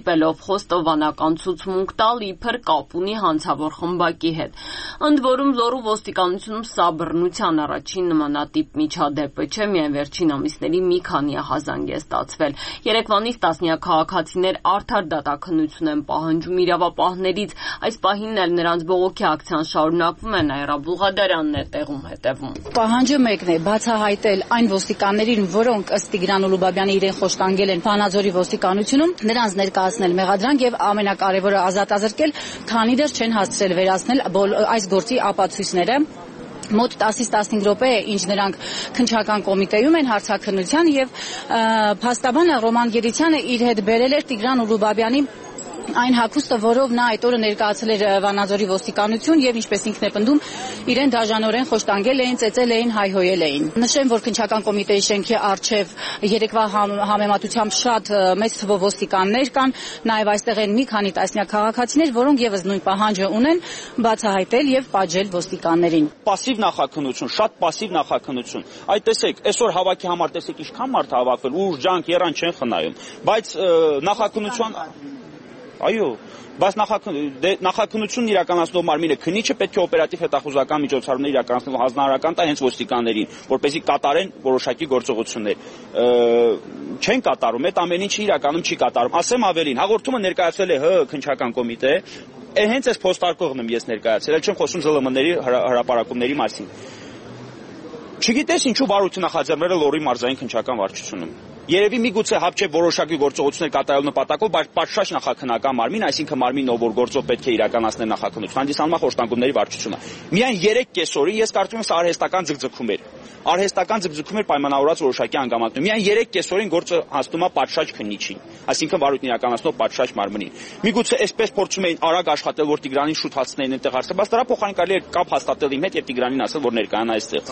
S1: խոստովանական ցուցմունք տալ իբր կապ ունի հանցավոր խմբակի հետ։ Ընդ որում Լոռու ոստիկանությունում սա բռնության առաջին նմանատիպ միջադեպը չէ, միայն վերջին ամիսների մի քանի ահազանգ է ստացվել։ Երեկվանից տասնյակ քաղաքացիներ արդար դատաքննություն են պահանջում իրավապահներից, այս պահին էլ նրանց բողոքի ակցիան շարունակվում է, Նաիրա Բուղադարյանն է տեղում հետևում։
S20: Պահանջը մեկն է՝ բացահայտել այն ոստիկաններին, որոնք ըստ Տիգրան Ուլուբաբյանի իրեն խոշտանգել են Վանաձորի ոստիկանությունում, նրանց ներկայացնել մեղադրանք եւ ամենակարևորը ազատ ազրկել, քանի դեռ չեն հասցրել վերացնել այս գործի ապացույցները։ Մոտ տասից տասնհինգ րոպե է, ինչ նրանք քննչական կոմիտեում են հարցաքննության եւ փաստաբանը Ռոման Գերիցյանը իր հետ բերել էր Տիգրան Ուլուբաբյանի այն հագուստը, որով նա այդ օրը ներկայացել էր Վանաձորի ոստիկանություն եւ ինչպես ինքն է պնդում, իրեն դաժանորեն խոշտանգել էին, ծեծել էին, հայհոյել էին։ Նշեմ, որ քննչական կոմիտեի շենքի առջև երեկվա համեմատությամբ շատ մեծ թվով ոստիկաններ կան, նաեւ այստեղ են մի քանի տասնյակ քաղաքացիներ, որոնք եւս նույն պահանջը ունեն բացահայտել եւ պատժել ոստիկաններին։
S21: Պասիվ նախաքննություն, շատ պասիվ նախաքննություն։ Այդ տեսեք, այսօր հավաքի համար տեսեք ինչքան մարդ հավաքվել, ուժ, ջանք, երան չեն խնայում, բայց նախաքննության Այո, բայց նախաքննությունն իրականացնող մարմինը քննիչը պետք է օպերատիվ հետախուզական միջոցառումներ իրականացնելու հանձնարարական տա հենց ոստիկաններին, որպեսզի կատարեն որոշակի գործողություններ։ Չեն կատարում, այդ ամեն ինչը իրականում չի կատարում։ Ասեմ ավելին, հաղորդումը ներկայացվել է ՀՀ քննչական կոմիտե, հենց այս փոստարկողն եմ ես ներկայացրել, չեմ խոսում ԶԼՄ-ների հրապարակումների մասին։ Չգիտես ինչու բարույթ նախաձեռնել Լոռի մարզային քննչական վարչությունում։ Երևի միգուցե հապճեպ որոշակի գործողություններ կատարելու նպատակով, բայց պատշաճ նախաքննական մարմին, այսինքն մարմինն ով որ գործով պետք է իրականացնել նախաքննություն, հանդիսանում է խոշտանգումների վարչությունը։ Միայն երեք կեսօրի ես կարծում եմ սա արհեստական ձգձգում էր։ Արհեստական ձգձգում էր պայմանավորված որոշակի հանգամանքներում։ Միայն երեք կեսօրին գործը հասնում է պատշաճ քննիչին, այսինքն բարույթն իրականացնող պատշաճ մարմնին։ Միգուցե այսպես փորձում էին արագ աշխատել, որ Տիգրանին շուտ հասցնեին այնտեղ հարցը, բայց դրա փոխարեն կարելի է կապ հաստատել իմ հետ եւ Տիգրանին ասել, որ ներկայանա այստեղ։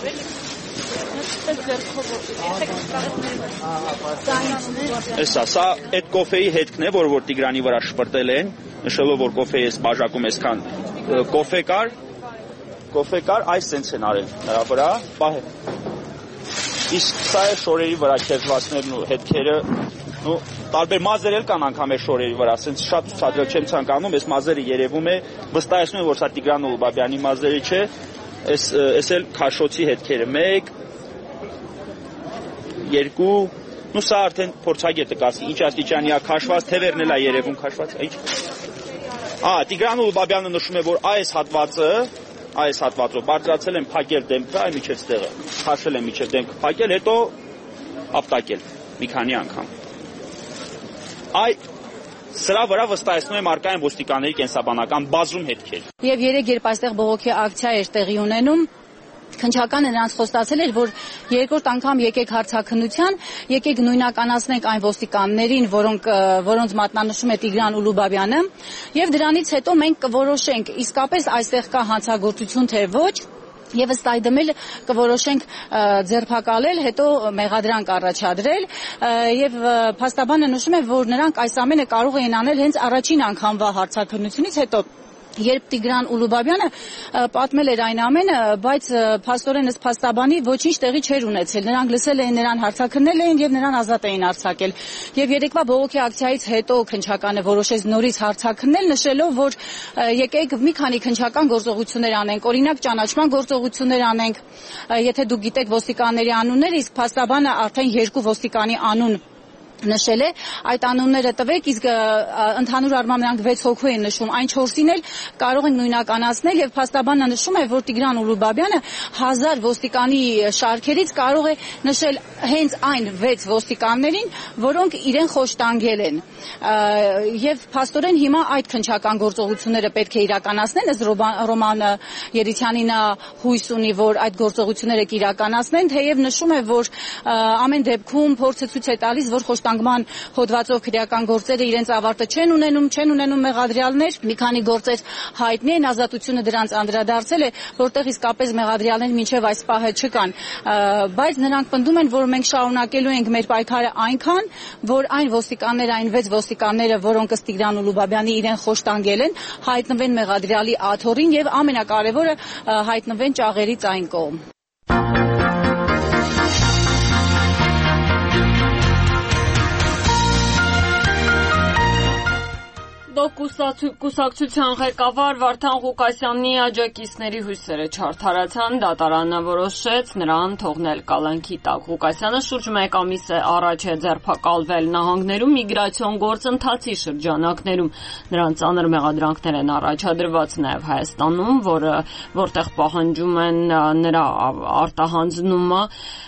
S21: Էսա, սա այդ կոֆեի հետքն է, որ որ Տիգրանի վրա շպրտել են, նշելով որ կոֆեի էս բաժակում էսքան կոֆե կար, կոֆե կար, այս սենց են արել նրա վրա, պահե։ Իսկ սա է շորերի վրա քերծվածներն ու հետքերը, ու տարբեր մազեր էլ կան անգամ է շորերի վրա, սենց շատ ցածր չեմ ցանկանում, այս մազերը երևում է, վստահեցնում եմ որ սա Տիգրան Ուլուբաբյանի մազերը չէ, այս այս էլ քաշոցի հետքերը մեկ երկու, նու սա արդեն փորձագետը կասի, ինչ աստիճանի է քաշված, թևերն էլ է երևում քաշված, ինչ։ Ա, Տիգրան Ուլուբաբյանը նշում է, որ այս հատվածը, այս հատվածով բարձրացել են փակել դեմքը, այ միջև ստեղը, քաշել են միջև դեմքը, փակել, հետո ապտակել մի քանի անգամ։ Այ սրա վրա վստահեցնում եմ արկա են ոստիկանների կենսաբանական բազում հետքեր։
S20: Եվ երեք երբ այստեղ բողոքի ակցիա էր տեղի ունենում, քննչականը նրանց խոստացել էր, որ երկրորդ անգամ եկեք հարցաքննության, եկեք նույնականացնենք այն ոստիկաններին, որոնք որոնց մատնանշում է Տիգրան Ուլուբաբյանը, եւ դրանից հետո մենք կորոշենք իսկապես այստեղ կա հանցագործություն թե ոչ։ Եվ ըստ այդմ էլ կորոշենք ձերբակալել, հետո մեղադրանք առաջադրել եւ փաստաբանը նշում է, որ նրանք այս ամենը կարող էին անել հենց առաջին անգամվա հարցաքննությունից հետո։ Երբ Տիգրան Ուլուբաբյանը պատմել էր այն ամենը, բայց փաստորեն ըստ փաստաբանի ոչինչ տեղի չէր ունեցել։ Նրանք լսել էին նրան, հարցաքննել էին եւ նրան ազատ էին արձակել։ Եվ երեկվա բողոքի ակցիայից հետո քննչականը որոշեց նորից հարցաքննել, նշելով, որ եկեք մի քանի քննչական գործողություններ անենք, օրինակ ճանաչման գործողություններ անենք։ Եթե դուք գիտեք ոստիկանների անունները, իսկ փաստաբանը արդեն երկու ոստիկանի անուն նշել է, այդ անունները տվեք, իսկ ընդհանուր առմամբ նրանք վեց հոգու են նշում, այն չորսին էլ կարող են նույնականացնել եւ փաստաբանը նշում է, որ Տիգրան Ուլուբաբյանը հազար ոստիկանի շարքերից կարող է նշել հենց այն վեց ոստիկաններին, որոնք իրեն խոշտանգել են։ Եվ փաստորեն հիմա այդ քննչական գործողությունները պետք է իրականացնեն, ըստ Ռոման Գերիցյանի նա հույս ունի, որ այդ գործողությունները կիրականացնեն, թեև նշում է, որ ամեն դեպքում փորձը ցույց է տալիս, որ խոշտանգման հոդվածով քրեական գործերը իրենց ավարտը չեն ունենում, չեն ունենում մեղադրյալներ, մի քանի գործեր հայտնի են, ազատությունը դրանց անդրադարձել է, որտեղ իսկապես մեղադրյալներ մինչև այս պահը չկան, բայց նրանք պնդում են, որ մենք շարունակելու ենք մեր պայքարը այնքան, որ այն ոստիկանները, այն վեց ոստիկանները, որոնք ըստ Տիգրան Ուլուբաբյանի իրեն խոշտանգել են, հայտնվեն մեղադրյալի աթոռին եւ ամենակարևորը հայտնվեն ճաղերից այն կողմ։
S1: ԴՕԿ կուսակցության ղեկավար Վարդան Ղուկասյանի աջակիցների հույսերը չարդարացան, դատարանը որոշեց նրան թողնել կալանքի տակ։ Ղուկասյանը շուրջ մեկ ամիս է առաջ է ձերբակալվել նահանգներում միգրացիոն գործընթացի շրջանակներում։ Նրան ծանր մեղադրանքներ են առաջադրված նաև Հայաստանում, որը որտեղ պահանջում են նրա արտահանձնումը,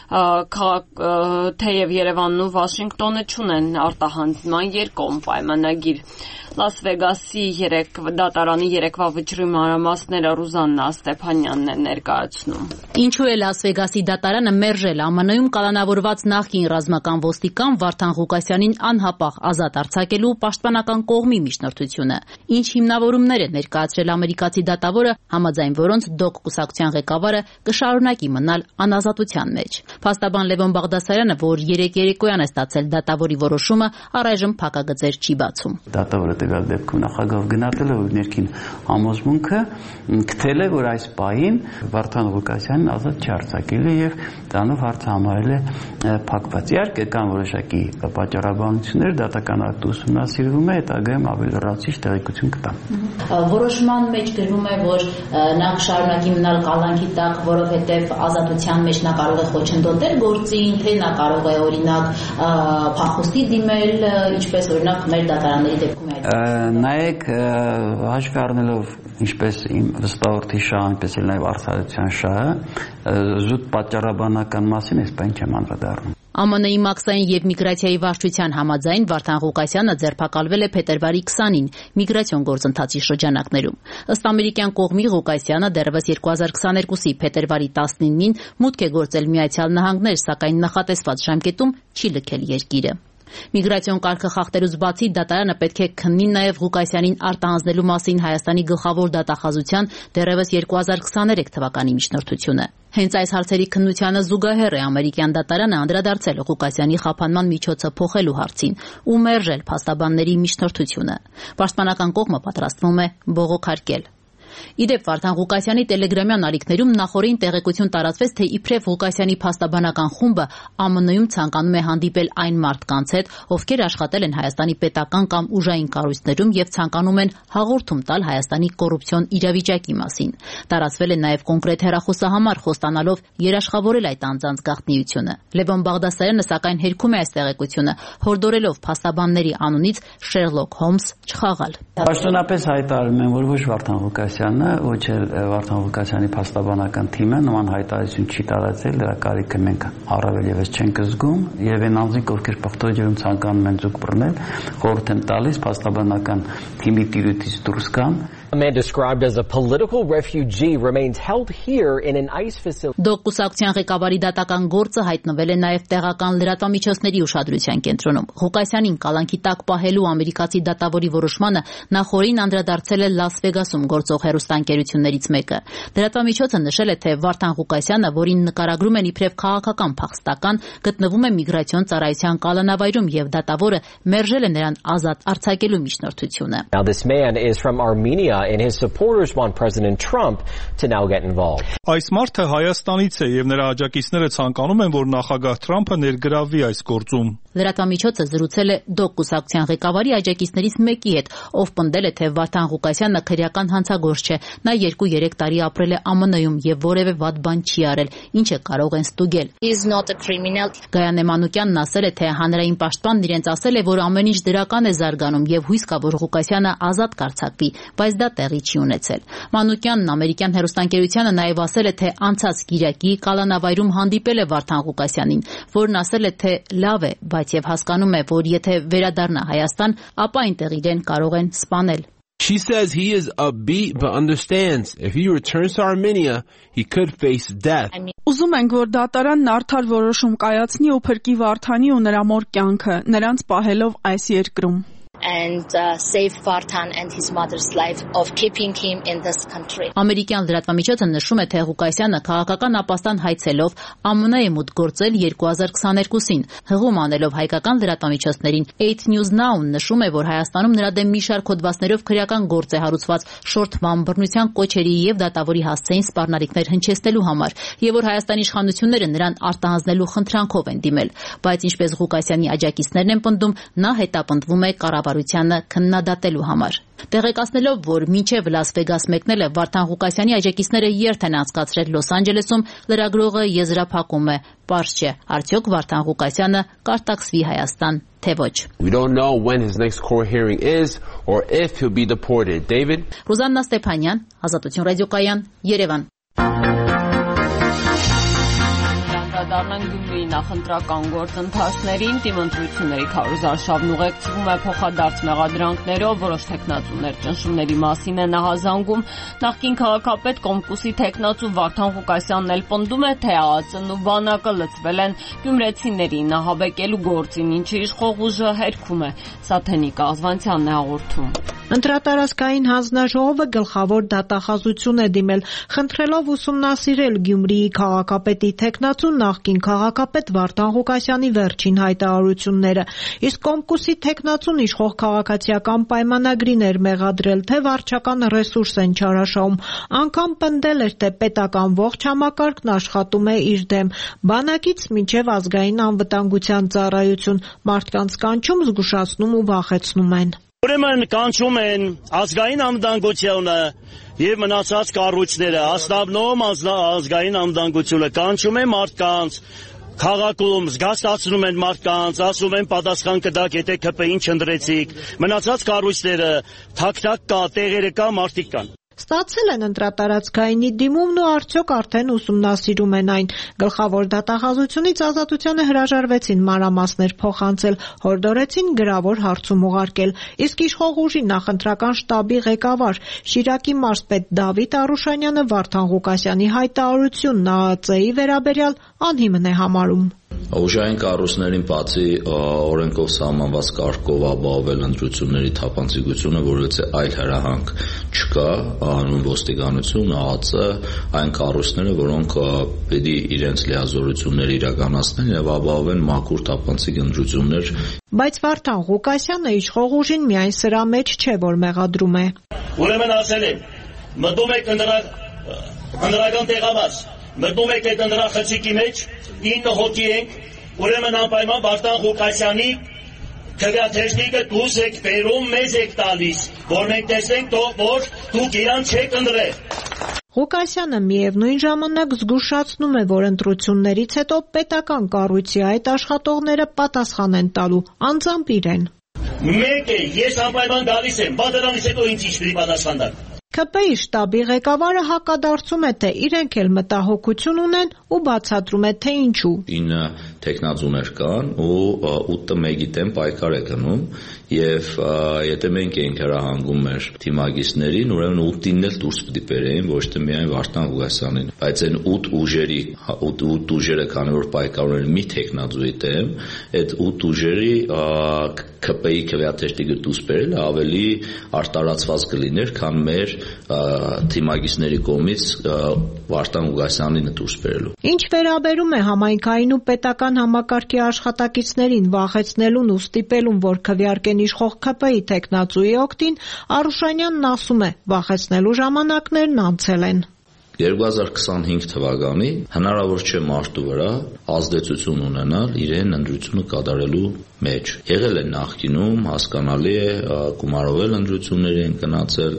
S1: թեև Երևանն ու Վաշինգտոնը չունեն արտահանձնման երկկողմ պայմանագիր։ Լաս Վեգասի դատարանի երեկվա վճռի մանրամասները Ռուզաննա Ստեփանյանն է ներկայացնում։
S3: Ինչու է Լաս Վեգասի դատարանը մերժել ԱՄՆ-ում կալանավորված նախկին ռազմական ոստիկան Վարդան Ղուկասյանին անհապաղ ազատ արձակելու պաշտպանական կողմի միջնորդությունը։ Ինչ հիմնավորումներ է ներկայացրել ամերիկացի դատավորը, համաձայն որոնց ԴՕԿ կուսակցության ղեկավարը կշարունակի մնալ անազատության մեջ։ Փաստաբան Լևոն Բաղդասարյանը, որ երեք երեկոյան է ստացել դատավորի որոշումը, առայժմ փակագծեր չի բացում։
S22: Դատավորը տվյալ դեպքում նախագահ գնահատել է, որ ներքին համոզմունքը գտել է, որ այս պահին Վարդան Ղուկասյանին ազատ չարձակել է եւ դրանով հարցը համարել է փակված։ Իհարկե կան որոշակի պատճառաբանություններ, դատական ակտը ուսումնասիրվում է, հետագայում ավելի լրացուցիչ տեղեկություն կտա։
S3: Որոշման մեջ գրվում է, որ նա կշարունակի մնալ կալանքի տակ, որովհետեւ ազատության մեջ նա կարող է խոչընդոտել գործին, թե նա կարող է օրինակ փախուստի դիմել, ինչպես օրինակ մեր դատարանների դեպքում է։
S22: Նայեք, հաշվի առնելով ինչպես իմ վստահորդի շահը, այնպես էլ նաև արդարության շահը, զուտ պատճառաբանական մասին այս բան չեմ անդրադառնում։
S3: ԱՄՆ-ի մաքսային եւ միգրացիայի վարչության համաձայն Վարդան Ղուկասյանը ձերբակալվել է փետրվարի քսանին միգրացիոն գործընթացի շրջանակներում։ Ըստ ամերիկյան կողմի Ղուկասյանը դեռևս երկու հազար քսաներկուսի փետրվարի տասնինին մուտք է գործել Միացյալ Նահանգներ, սակայն նախատեսված ժամկետում չի լքել երկիրը։ Միգրացիոն կարգը խախտելուց բացի դատարանը պետք է քննի նաև Ղուկասյանին արտահանձնելու մասին Հայաստանի գլխավոր դատախազության դեռևս երկու հազար քսաներեք թվականի միջնորդությունը։ Հենց այս հարցերի քննությանը զուգահեռ է ամերիկյան դատարանը անդրադարձել Ղուկասյանի խափանման միջոցը փոխելու հարցին ու մերժել փաստաբանների միջնորդությունը։ Պաշտպանական կողմը պատրաստվում է բողոքարկել։ Իդեպ Վարդան Ղուկասյանի տելեգրամյան ալիքներում նախորդին տեղեկություն տարածվեց, թե իբրև Ղուկասյանի փաստաբանական խումբը ԱՄՆ-ում ցանկանում է հանդիպել այն մարդկանց հետ, ովքեր աշխատել են Հայաստանի պետական կամ ուժային կառույցներում եւ ցանկանում են հաղորդում տալ Հայաստանի կոռուպցիոն իրավիճակի մասին։ Տարածվել է նաեւ կոնկրետ հեռախոսահամար խոստանալով երաշխավորել այդ անձանց գաղտնիությունը։ Լևոն Բաղդասարյանը սակայն հերքում է այս տեղեկությունը, հորդորելով փաստաբանների անունից Շերլոկ Հոլմս չխաղալ։
S22: Պաշտոնապես հայտարարում են, որ ոչ Վարդան Ղուկասյանը, ոչ էլ Վարդան Ղուկասյանի փաստաբանական թիմը նման հայտարարություն չի տարածել, դրա կարիքը մենք առավել եւս չենք զգում, եւ այն անձինք, ովքեր պղտորջերում ցանկանում են ձուկ բռնել, խորհուրդ են տալիս փաստաբանական թիմի տիրույթից դուրս գան։
S23: A man described as a political refugee remains held here in an ICE facility.
S3: ԴՕԿ կուսակցության ղեկավարի դատական գործը հայտնվել է նաև տեղական լրատվամիջոցների ուշադրության կենտրոնում։ Ղուկասյանին կալանքի տակ պահելու ամերիկացի դատավորի որոշմանը նախորդին անդրադարձել է Լաս Վեգասում գործող հեռուստաընկերություններից մեկը։ Լրատվամիջոցը նշել է, թե Վարդան Ղուկասյանը, որին նկարագրում են իբրև քաղաքական փախստական, գտնվում է միգրացիոն ծառայության կալանավայրում եւ դատավորը մերժել է նրան ազատ արձակելու միջնորդությունը։
S23: Now this man is from Armenia and his supporters want President Trump to now get involved.
S24: Այս մարդը Հայաստանից է եւ նրա աջակիցները ցանկանում են, որ նախագահ Թրամփը ներգրավվի այս գործում։
S3: Լրատվամիջոցը զրուցել է ԴՕԿ կուսակցության ղեկավարի աջակիցներից մեկի հետ, ով պնդել է, թե Վարդան Ղուկասյանը քրեական հանցագործ չէ։ Նա երկու երեք տարի ապրել է ԱՄՆ-ում եւ որևէ վատ բան չի արել, ինչը կարող են ստուգել։ Գայանե Մանուկյանն ասել է, թե հանրային պաշտպանն իրենց ասել է, որ ամեն ինչ դրական է զարգանում եւ հույս կա, որ Ղուկասյանը ազատ կարձակվի, բայց դա տեղի չի ունեցել։ Մանուկյանն ամերիկյան հեռուստաընկերությանը նաեւ ասել է, թե անցած կիրակի կալանավայրում հանդիպել է Վարդան Ղուկասյանին, որն ասել է, թե լավ է, բայց եւ հասկանում է, որ եթե վերադառնա Հայաստան, ապա այնտեղ իրեն կարող են սպանել։
S25: She says he is upbeat but understands if he returns to Armenia, he could face death.
S26: Ուզում ենք, որ դատարանն արդար որոշում կայացնի ու փրկի Վարդանի ու նրա մոր կյանքը, նրանց պահելով այս երկրում։
S27: And uh, save Vartan and his mother's life of keeping him in this country.
S3: Ամերիկյան լրատվամիջոցը նշում է, թե Ղուկասյանը քաղաքական ապաստան հայցելով ԱՄՆ է մուտք գործել երկու հազար քսաներկուսին, հղում անելով հայկական լրատվամիջոցներին։ eight News Now-ն նշում է, որ Հայաստանում նրա դեմ մի շարք հոդվածներով քրեական գործ է հարուցված շորթման, բռնության կոչերի եւ դատավորի հասցեին սպառնալիքներ հնչեցնելու համար, եւ որ Հայաստանի իշխանությունները նրան արտահանձնելու խնդրանքով են դիմել, բայց ինչպես Ղուկասյանի աջակիցներն են պնդում, նա հետապնդվում է կառավարության կառավարությանը քննադատելու համար։ Տեղեկացնելով, որ մինչև Լաս Վեգաս մեկնելը Վարդան Ղուկասյանի աջակիցները երթ են անցկացրել Լոս Անջելեսում, լրագրողը եզրափակում է. «Պարզ չէ, արդյոք Վարդան Ղուկասյանը կարտաքսվի Հայաստան, թե ոչ»։
S25: We don't know when his next court hearing is or if he'll be deported. David
S3: Ռուզաննա Ստեփանյան, Ազատություն ռադիոկայան, Երևան։
S1: Դառնանք Գյումրիի նախընտրական գործընթացներին, թիմ ընտրությունների քարոզարշավն ուղեկցվում է փոխադարձ մեղադրանքներով, որոշ թեկնածուներ ճնշումների մասին են ահազանգում։ Նախկին քաղաքապետ Կոմկուսի թեկնածու Վարդան Ղուկասյանն էլ պնդում է, թե ԱԱԾ-ն ու բանակը լծվել են գյումրեցիներին նահաբեկելու գործին, ինչը իշխող ուժը հերքում է։ Սաթենիկ Ազվանցյանն է հաղորդում։
S4: Ընտրատարածքային հանձնաժողովը գլխավոր դատախազություն է դիմել, խնդրելով ուսումնասիրել Գյումրիի քաղաքապետի թեկնածու նախկին քաղաքապետ Վարդան Ղուկասյանի վերջին հայտարարությունները։ Իսկ Կոմկուսի թեկնածուն իշխող քաղաքացիական պայմանագրին էր մեղադրել, թե վարչական ռեսուրս են չարաշահում, անգամ պնդել էր, թե պետական ողջ համակարգն աշխատում է իր դեմ, բանակից մինչև ազգային անվտանգության ծառայություն, մարդկանց կանչում, զգուշացնում ու վախեցնում են։
S5: Ուրեմն կանչում են ազգային անվտանգությունը եւ մնացած կառույցները, ասնավնում ազգային անվտանգությունը կանչում է մարդկանց, քաղաքում զգաստացնում են մարդկանց, ասում են պատասխան կտակ, եթե K P I-ին չընտրեցիք, մնացած կառույցները, թակ-թակ կա, տեղերը կա, մարդիկ կան։
S4: Ստացել են ընտրատարածքայինի դիմումն ու արդյոք արդեն ուսումնասիրում են այն։ Գլխավոր դատախազությունից Ազատությանը հրաժարվեցին մանրամասներ փոխանցել, հորդորեցին գրավոր հարցում ուղարկել։ Իսկ իշխող ուժի նախընտրական շտաբի ղեկավար Շիրակի մարզպետ Դավիթ Արուշանյանը Վարդան Ղուկասյանի հայտարարությունն ԱԱԾ-ի վերաբերյալ անհիմն է համարում։
S6: Ուժային կառույցներին բացի օրենքով սահմանված կարգով ապահովել ընտրությունների թափանցիկությունը, որովհետեւ այլ հրահանգ չկա, անուն ոստիկանություն, ԱԱԾ, այն կառույցները, որոնք պետք է իրենց լիազորությունները իրականացնեն եւ ապահովեն մաքուր թափանցիկ ընտրություններ։
S4: Բայց Վարդան Ղուկասյանը իշխող ուժին միայն սրա մեջ չէ, որ մեղադրում է։
S5: Ուրեմն ասել եմ, մտնում եք ընդրական տեղամաս, մտնում եք այդ ընդրախցիկի մեջ, ինը հոգի ենք, ուրեմն անպայման Վարդան Ղուկասյանի քվեաթեժնիկը դուս եք բերում, մեզ եք տալիս, որ մենք տեսնենք, որ դուք իրան չեք ընտրել։
S4: Ղուկասյանը միևնույն ժամանակ զգուշացնում է, որ ընտրություններից հետո պետական կառույցի այդ աշխատողները պատասխան են տալու, անձամբ իրեն։
S5: Մեկ է, ես անպայման գալիս եմ, բա դրանից հետո ինձ ինչ պիտի պատասխան տալ։
S4: K P I շտաբի ղեկավարը հակադարձում է, թե իրենք էլ մտահոգություն ունեն ու բացատրում է, թե ինչու։
S6: ինը տեխնազուներ կան ու ութը մեկի դեմ պայքար է գնում եւ եթե մենք ենք հրահանգում մեր թիմագիստներին, ուրեմն ութին էլ դուրս պիտի բերեին, ոչ թե միայն Վարդան Ղուկասյանին, բայց այն ութ ուժերի ութ ուժերը քանի որ պայքարում են մի տեխնազուի դեմ, այդ ութ ուժերի K P I քվեաթեժնիկը դուրս բերելը ավելի արտարացված կլիներ, քան մեր թիմագիստների կողմից Վարդան Ղուկասյանին դուրս բերելու։
S4: Ինչ վերաբերում է համայնքային ու պետական համակարգի աշխատակիցներին վախեցնելուն ու ստիպելուն, որ քվեարկեն իշխող K P I տեխնացուի օգտին, Արուշանյանն ասում է, վախեցնելու ժամանակներն անցել են։
S6: երկու հազար քսանհինգ թվականի հնարավոր չէ մարդու վրա ազդեցություն ունենալ իրեն ընտրությունը կատարելու մեջ։ Եղել է նախկինում, հասկանալի է, գումարով ընտրությունների են գնացել,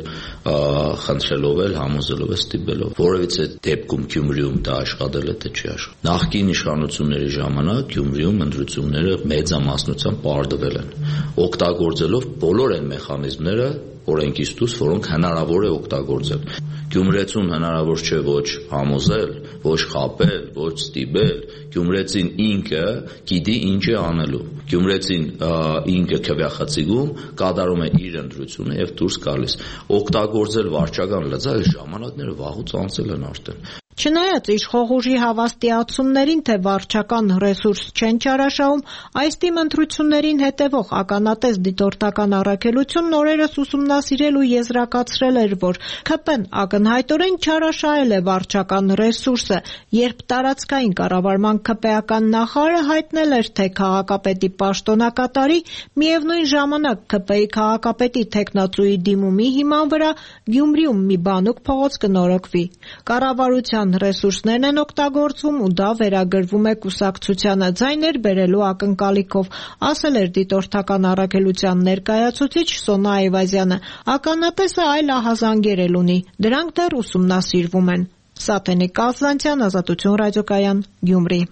S6: խնդրելով էլ, համոզելով է, ստիպելով։ Որևիցե դեպքում Գյումրիում դա աշխատել է, թե չի աշխատել։ Նախկին իշխանությունների ժամանակ Գյումրիում ընտրությունները մեծամասնությամբ պարտվել են, օգտագործելով բոլոր այն մեխանիզմները, օրենքից դուրս, որոնք հնարավոր է օգտագործել։ Գյումրեցուն հնարավոր չէ ոչ համոզել, ոչ խաբել, ոչ ստիպել, գյումրեցին ինքը գիտի ինչ է անելու։ Գյումրեցին ինքը քվեախցիկում կատարում է իր ընտրությունը եւ դուրս գալիս։ Օգտագործել վարչական լծալ ժամանակները վաղուց անցել են արդեն։
S4: Չնայած իշխող ուժի հավաստիացումներին, թե վարչական ռեսուրս չեն չարաշահում, այս թիմ ընտրություններին հետևող ականատես դիտորդական առաքելությունն օրերս ուսումնասիրել ու եզրակացրել էր, որ K P I-ն ակնհայտորեն չարաշահել է վարչական ռեսուրսը, երբ տարածքային կառավարման K P I-ական նախարարը հայտնել էր, թե քաղաքապետի պաշտոնակատարի միևնույն ժամանակ K P I քաղաքապետի տեխնացուի դիմումի հիման վրա Գյումրիում մի բանուկ փողոց կնորոգվի։ Կառավարության պետության ռեսուրսներն են օգտագործվում ու դա վերագրվում է կուսակցությանը ձայներ բերելու ակնկալիքով, ասել էր դիտորդական առաքելության ներկայացուցիչ Սոնա Այվազյանը։ Ականատեսը այլ ահազանգեր էլ ունի, դրանք դեռ ուսումնասիրվում են։ Սաթենիկ Կազանցյան, Ազատություն ռադիոկայան, Գյումրի։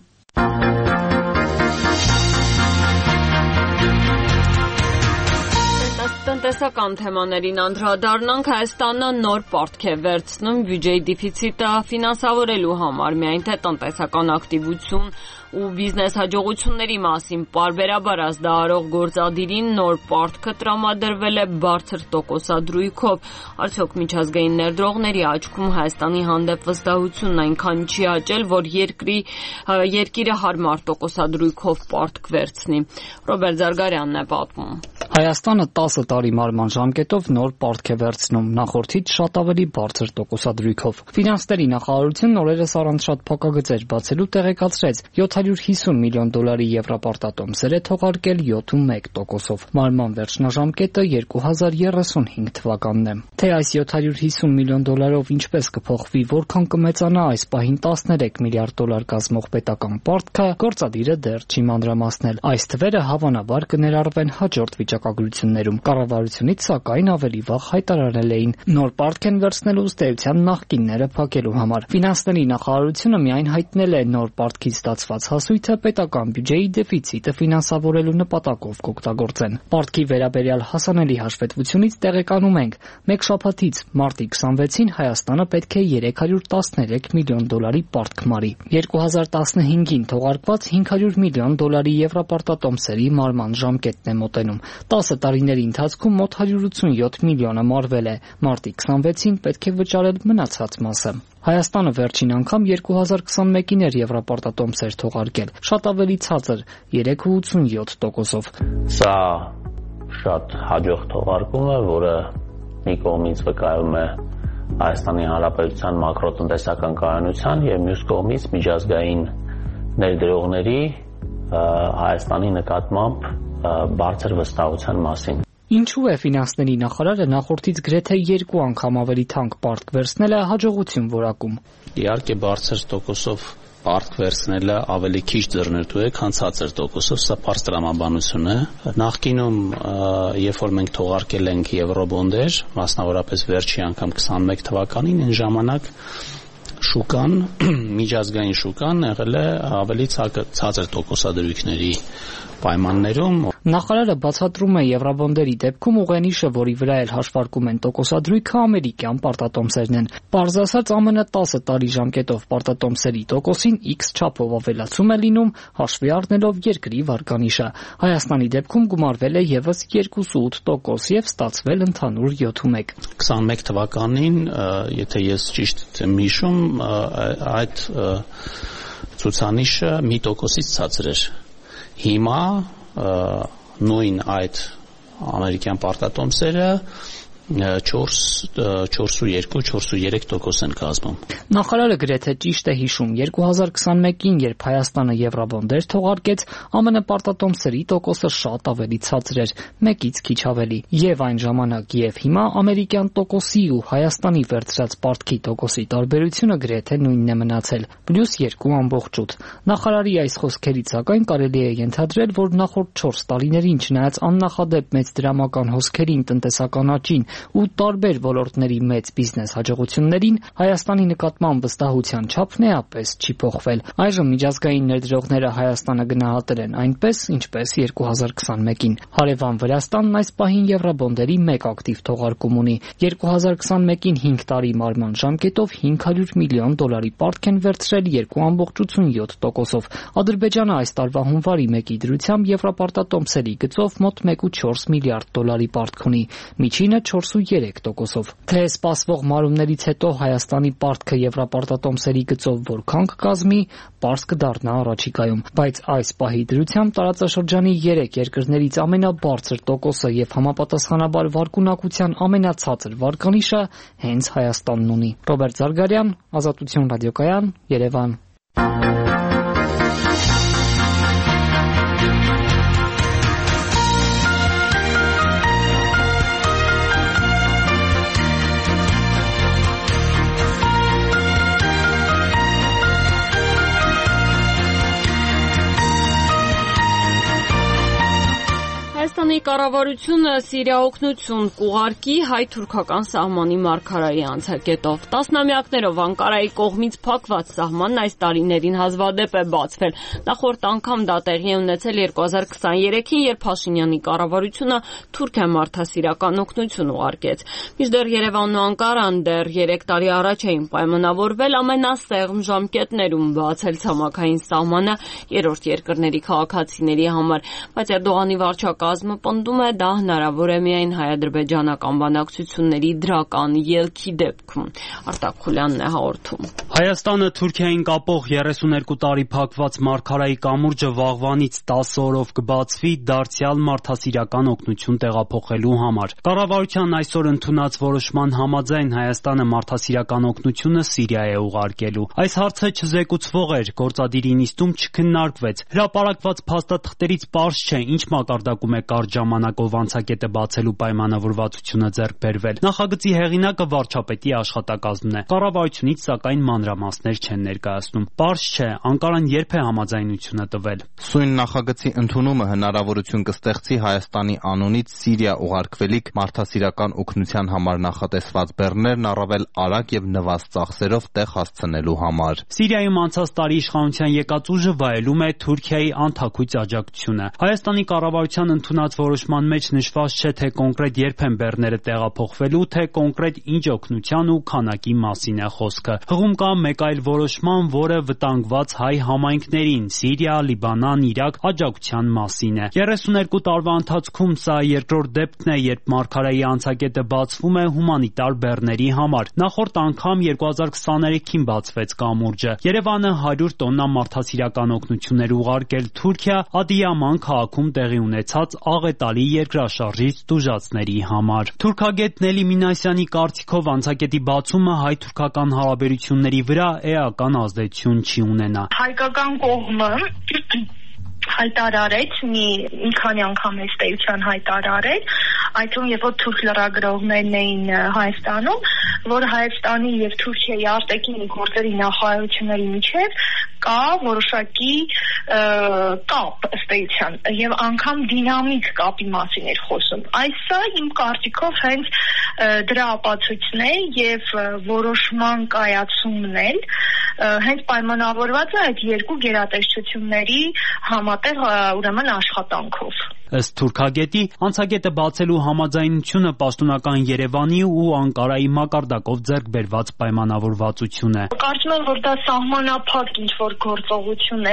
S1: Տնտեսական թեմաներին անդրադառնանք, Հայաստանը նոր պարտք է վերցնում բյուջեի դեֆիցիտը ֆինանսավորելու համար, միայն թե տնտեսական ակտիվություն ու բիզնես հաջողությունների մասին պարբերաբար ազդարարող գործադիրին նոր պարտքը տրամադրվել է բարձր տոկոսադրույքով։ Արդյոք միջազգային ներդրողների աչքում Հայաստանի հանդեպ վստահությունն այնքան չի աճել, որ երկրի երկիրը հարմար տոկոսադրույքով պարտք վերցնի։ Ռոբերտ Զարգարյանն է պատմում։
S2: Հայաստանը տասը տարի մարման ժամկետով նոր պարտք է վերցնում, նախորդից շատ ավելի բարձր տոկոսադրույքով։ Ֆինանսների նախարարությունն օրերս առանց շատ փակագծեր բացելու տեղեկացրեց յոթ հարյուր հիսուն միլիոն դոլարի եվրոպարտատոմսեր է թողարկել յոթ տոկոսով։ Մարման վերջնաժամկետը երկու հազար երեսունհինգ թվականն է։ Թե այս յոթ հարյուր հիսուն միլիոն դոլարով ինչպես կփոխվի, որքան կմեծանա այս պահին տասներեք միլիարդ դոլար կազմող պետական պարտքը, գործադիրը դեռ չի մանրամասնել։ Այս թվերը հավանաբար կներառվեն հաջորդ վիճակագրություններում։ Կառավարությունից սակայն ավելի վաղ հայտարարել էին նոր պարտք են վերցնելու ըստ էության նախկինները փակելու համար։ Ֆինանսների նախարարությունը միայն հայտնել է նոր պարտքից ստացված հասույթը պետական բյուջեի դեֆիցիտը ֆինանսավորելու նպատակով կօգտագործեն։ Պարտքի վերաբերյալ հասանելի հաշվետվությունից տեղեկանում ենք, մեկ շաբաթից մարտի քսանվեցին Հայաստանը պետք է երեք հարյուր տասներեք միլիոն դոլարի պարտք մարի։ երկու հազար տասնհինգին թողարկված հինգ հարյուր միլիոն դոլարի եվրոպարտատոմսերի մարման ժամկետն է մոտենում։ տասը տարիների ընթացքում մոտ հարյուր ութսունյոթ միլիոնը մարվել է։ Մարտի քսանվեցին պետք է վճարել մնացած մասը։ Հայաստանը վերջին անգամ երկու հազար քսանմեկին էր եվրոպարտատոմսեր թողարկել, շատ ավելի ցածր երեք հարյուր ութսունյոթ տոկոսով։
S7: Սա շատ հաջող թողարկում է, որը մի կողմից վկայում է Հայաստանի Հանրապետության մակրոտնտեսական կայունության եւ մյուս կողմից միջազգային ներդրողների Հայաստանի նկատմամբ բարձր վստահության մասին։
S2: Ինչու է ֆինանսների նախարարը նախորդից գրեթե երկու անգամ ավելի թանկ պարտք վերցնելը հաջողություն որակում։
S8: Իհարկե բարձր տոկոսով պարտք վերցնելը ավելի քիչ ձեռնտու է, քան ցածր տոկոսով, սա բարձր տրամաբանություն է։ Նախկինում, երբ որ մենք թողարկել ենք եվրոբոնդեր, մասնավորապես վերջի անգամ քսանմեկ թվականին, այն ժամանակ շուկան, միջազգային շուկան եղել է ավելի ցածր տոկոսադրույքների պայմաններում։
S2: Նախարարը բացատրում է եվրոբոնդերի դեպքում ուղենիշը, որի վրա էլ հաշվարկում են տոկոսադրույքը, ամերիկյան պարտատոմսերն են։ Պարզ ասած, ԱՄՆ տասը տարի ժամկետով պարտատոմսերի տոկոսին X չափով ավելացում է լինում, հաշվի առնելով երկրի վարկանիշը։ Հայաստանի դեպքում գումարվել է եւս երկուսուութ տոկոս եւ ստացվել ընդհանուր յոթ
S8: քսանմեկ թվականին, եթե ես ճիշտ եմ հիշում, այդ ցուցանիշը մի տոկոսից ցածր էր։ Հիմա նույն այդ ամերիկյան պարտատոմսերը չորս հարյուր երկու չորս հարյուր երեք տոկոս են կազմում։
S2: Նախարարը գրեթե ճիշտ է հիշում, երկու հազար քսանմեկին, երբ Հայաստանը եվրոբոնդեր թողարկեց, ԱՄՆ պարտատոմսերի տոկոսը շատ ավելի ցածր էր, մեկից քիչ ավելի։ Եվ այն ժամանակ եւ հիմա ամերիկյան տոկոսի ու Հայաստանի վերցրած պարտքի տոկոսի տարբերությունը գրեթե նույնն է մնացել՝ պլյուս երկու ամբողջութ։ Նախարարի այս խոսքերից սակայն կարելի է ենթադրել, որ նախորդ չորս տարիներին, չնայած աննախադեպ մեծ դրամական հոսքերին, տնտեսական աճին ու տարբեր ոլորտների մեծ բիզնես հաջողություններին, Հայաստանի նկատմամբ վստահության չափն էապես չի փոխվել։ Այժմ միջազգային ներդրողները Հայաստանը գնահատել են այնպես, ինչպես երկու հազար քսանմեկին։ Հարևան Վրաստանն այս պահին եվրոբոնդերի մեկ ակտիվ թողարկում ունի։ երկու հազար քսանմեկին հինգ տարի մարման ժամկետով հինգ հարյուր միլիոն դոլարի պարտք են վերցրել երկու հարյուր ութսունյոթ տոկոսով։ Ադրբեջանը այս տարվա հունվարի մեկի դրությամբ եվրոպարտատոմսերի գծով մոտ մեկ հարյուր չորս միլիարդ դոլարի պարտք ունի, միջինը չորս հարյուր երեք տոկոսով։ Թե սպասվող մարումներից հետո Հայաստանի պարտքը եվրոպարտատոմսերի գծով որքան կկազմի, պարզ կդառնա առաջիկայում, բայց այս պահի դրությամբ տարածաշրջանի երեք երկրներից ամենաբարձր տոկոսը եւ համապատասխանաբար վարկունակության ամենացածր վարկանիշը հենց Հայաստանն ունի։ Ռոբերտ Զարգարյան, Ազատություն ռադիոկայան, Երևան։
S1: Հայաստանի կառավարությունը Սիրիա օգնություն կուղարկի հայ-թուրքական սահմանի մարգարայի անցակետով։ Տասնամյակներով Անկարայի կողմից փակված սահմանն այս տարիներին հազվադեպ է բացվել։ Նախորդ անգամ դա տեղի է ունեցել երկու հազար քսաներեքին, երբ Փաշինյանի կառավարությունը Թուրքիա մարդասիրական օգնություն ուղարկեց։ Մինչդեռ Երևանն ու Անկարան դեռ երեք տարի առաջ էին պայմանավորվել ամենասեղմ ժամկետներում բացել ցամաքային սահմանը երրորդ երկրների քաղաքացիների համար, բայց Էրդողանի վարչակազմը պնդում է դա հնարավոր է միայն հայ-ադրբեջանական բանակցությունների դրական ելքի դեպքում։ Արտակ Խուլյանն է հաղորդում։
S9: Հայաստանը Թուրքիային կապող երեսուներկու տարի փակված մարգարայի կամուրջը վաղվանից տասը օրով կբացվի դարձյալ մարդասիրական օգնություն տեղափոխելու համար։ Կառավարության այսօր ընդունած որոշման համաձայն Հայաստանը մարդասիրական օգնությունը Սիրիա է ուղարկելու։ Այս հարցը չզեկուցվող էր, գործադիրի նիստում չքննարկվեց։ Հրապարակված փաստաթղթերից պարզ չէ, ինչ մակարդակում է կարճ ժամանակով անցակետը բացելու պայմանավորվածությունը ձեռք բերվել։ Նախագծի հեղինակը վարչապետի աշխատակազմն է։ Կառավարությունից սակայն մանրամասներ չեն ներկայացնում։ Պարզ չէ, Անկարան երբ է համաձայնությունը տվել։
S10: Սույն նախագծի ընդունումը հնարավորություն կստեղծի Հայաստանի անունից Սիրիա ուղարկվելիք մարդասիրական օգնության համար նախատեսված բեռներն առավել արագ եւ նվազ ծախսերով տեղ հասցնելու համար։
S9: Սիրիայում անցած տարի իշխանության եկած ուժը վայելում է Թուրքիայի անթաքույց աջակցությունը։ Հայաստանի կառավարության ընդունած որոշման մեջ նշված չէ, թե կոնկրետ երբ են բեռները տեղափոխվելու, թե կոնկրետ ինչ օգնության ու քանակի մասին է խոսքը։ Հղում կա մեկ այլ որոշման, որը վտանգված հայ համայնքներին Սիրիա, Լիբանան, Իրաք աջակցության մասին է։ երեսուներկու տարվա ընթացքում սա երկրորդ դեպքն է, երբ մարգարայի անցակետը բացվում է հումանիտար բեռների համար։ Նախորդ անգամ երկու հազար քսաներեքին բացվեց կամուրջը։ Երևանը հարյուր տոննա մարդասիրական օգնություններ ուղարկել Թուրքիա Ադիյաման քաղաքում տեղի ունեցած աղետալի երկրաշարժից տուժածների համար։ Թուրքագետ Նելի Մինասյանի կարծիքով անցակետի բացումը հայ-թուրքական հարաբերությունների վրա էական ազդեցություն չի ունենա։
S11: Հայկական կողմը հայտարարեց մի մի քանի անգամ էս տեյության հայտարարել, այդում երբ որ թուրք լրագրողներն էին Հայաստանում, որ Հայաստանի եւ Թուրքիայի արտաքին գործերի նախարարությունների միջև կա որոշակի կապ ըստ էության եւ անգամ դինամիկ կապի մասին էր խոսում։ Այսը իմ կարծիքով հենց դրա ապացույցն է եւ որոշման կայացումն էլ հենց պայմանավորված է այդ երկու գերատեսչությունների համատեղ ուրեմն աշխատանքով։
S9: Ըստ թուրքագետի, անցակետը բացելու համաձայնությունը պաշտոնական Երևանի ու Անկարայի մակարդակով ձեռք բերված պայմանավորվածություն է։
S11: Կարծում եմ, որ դա սահմանափակ ինչ-որ գործողություն է։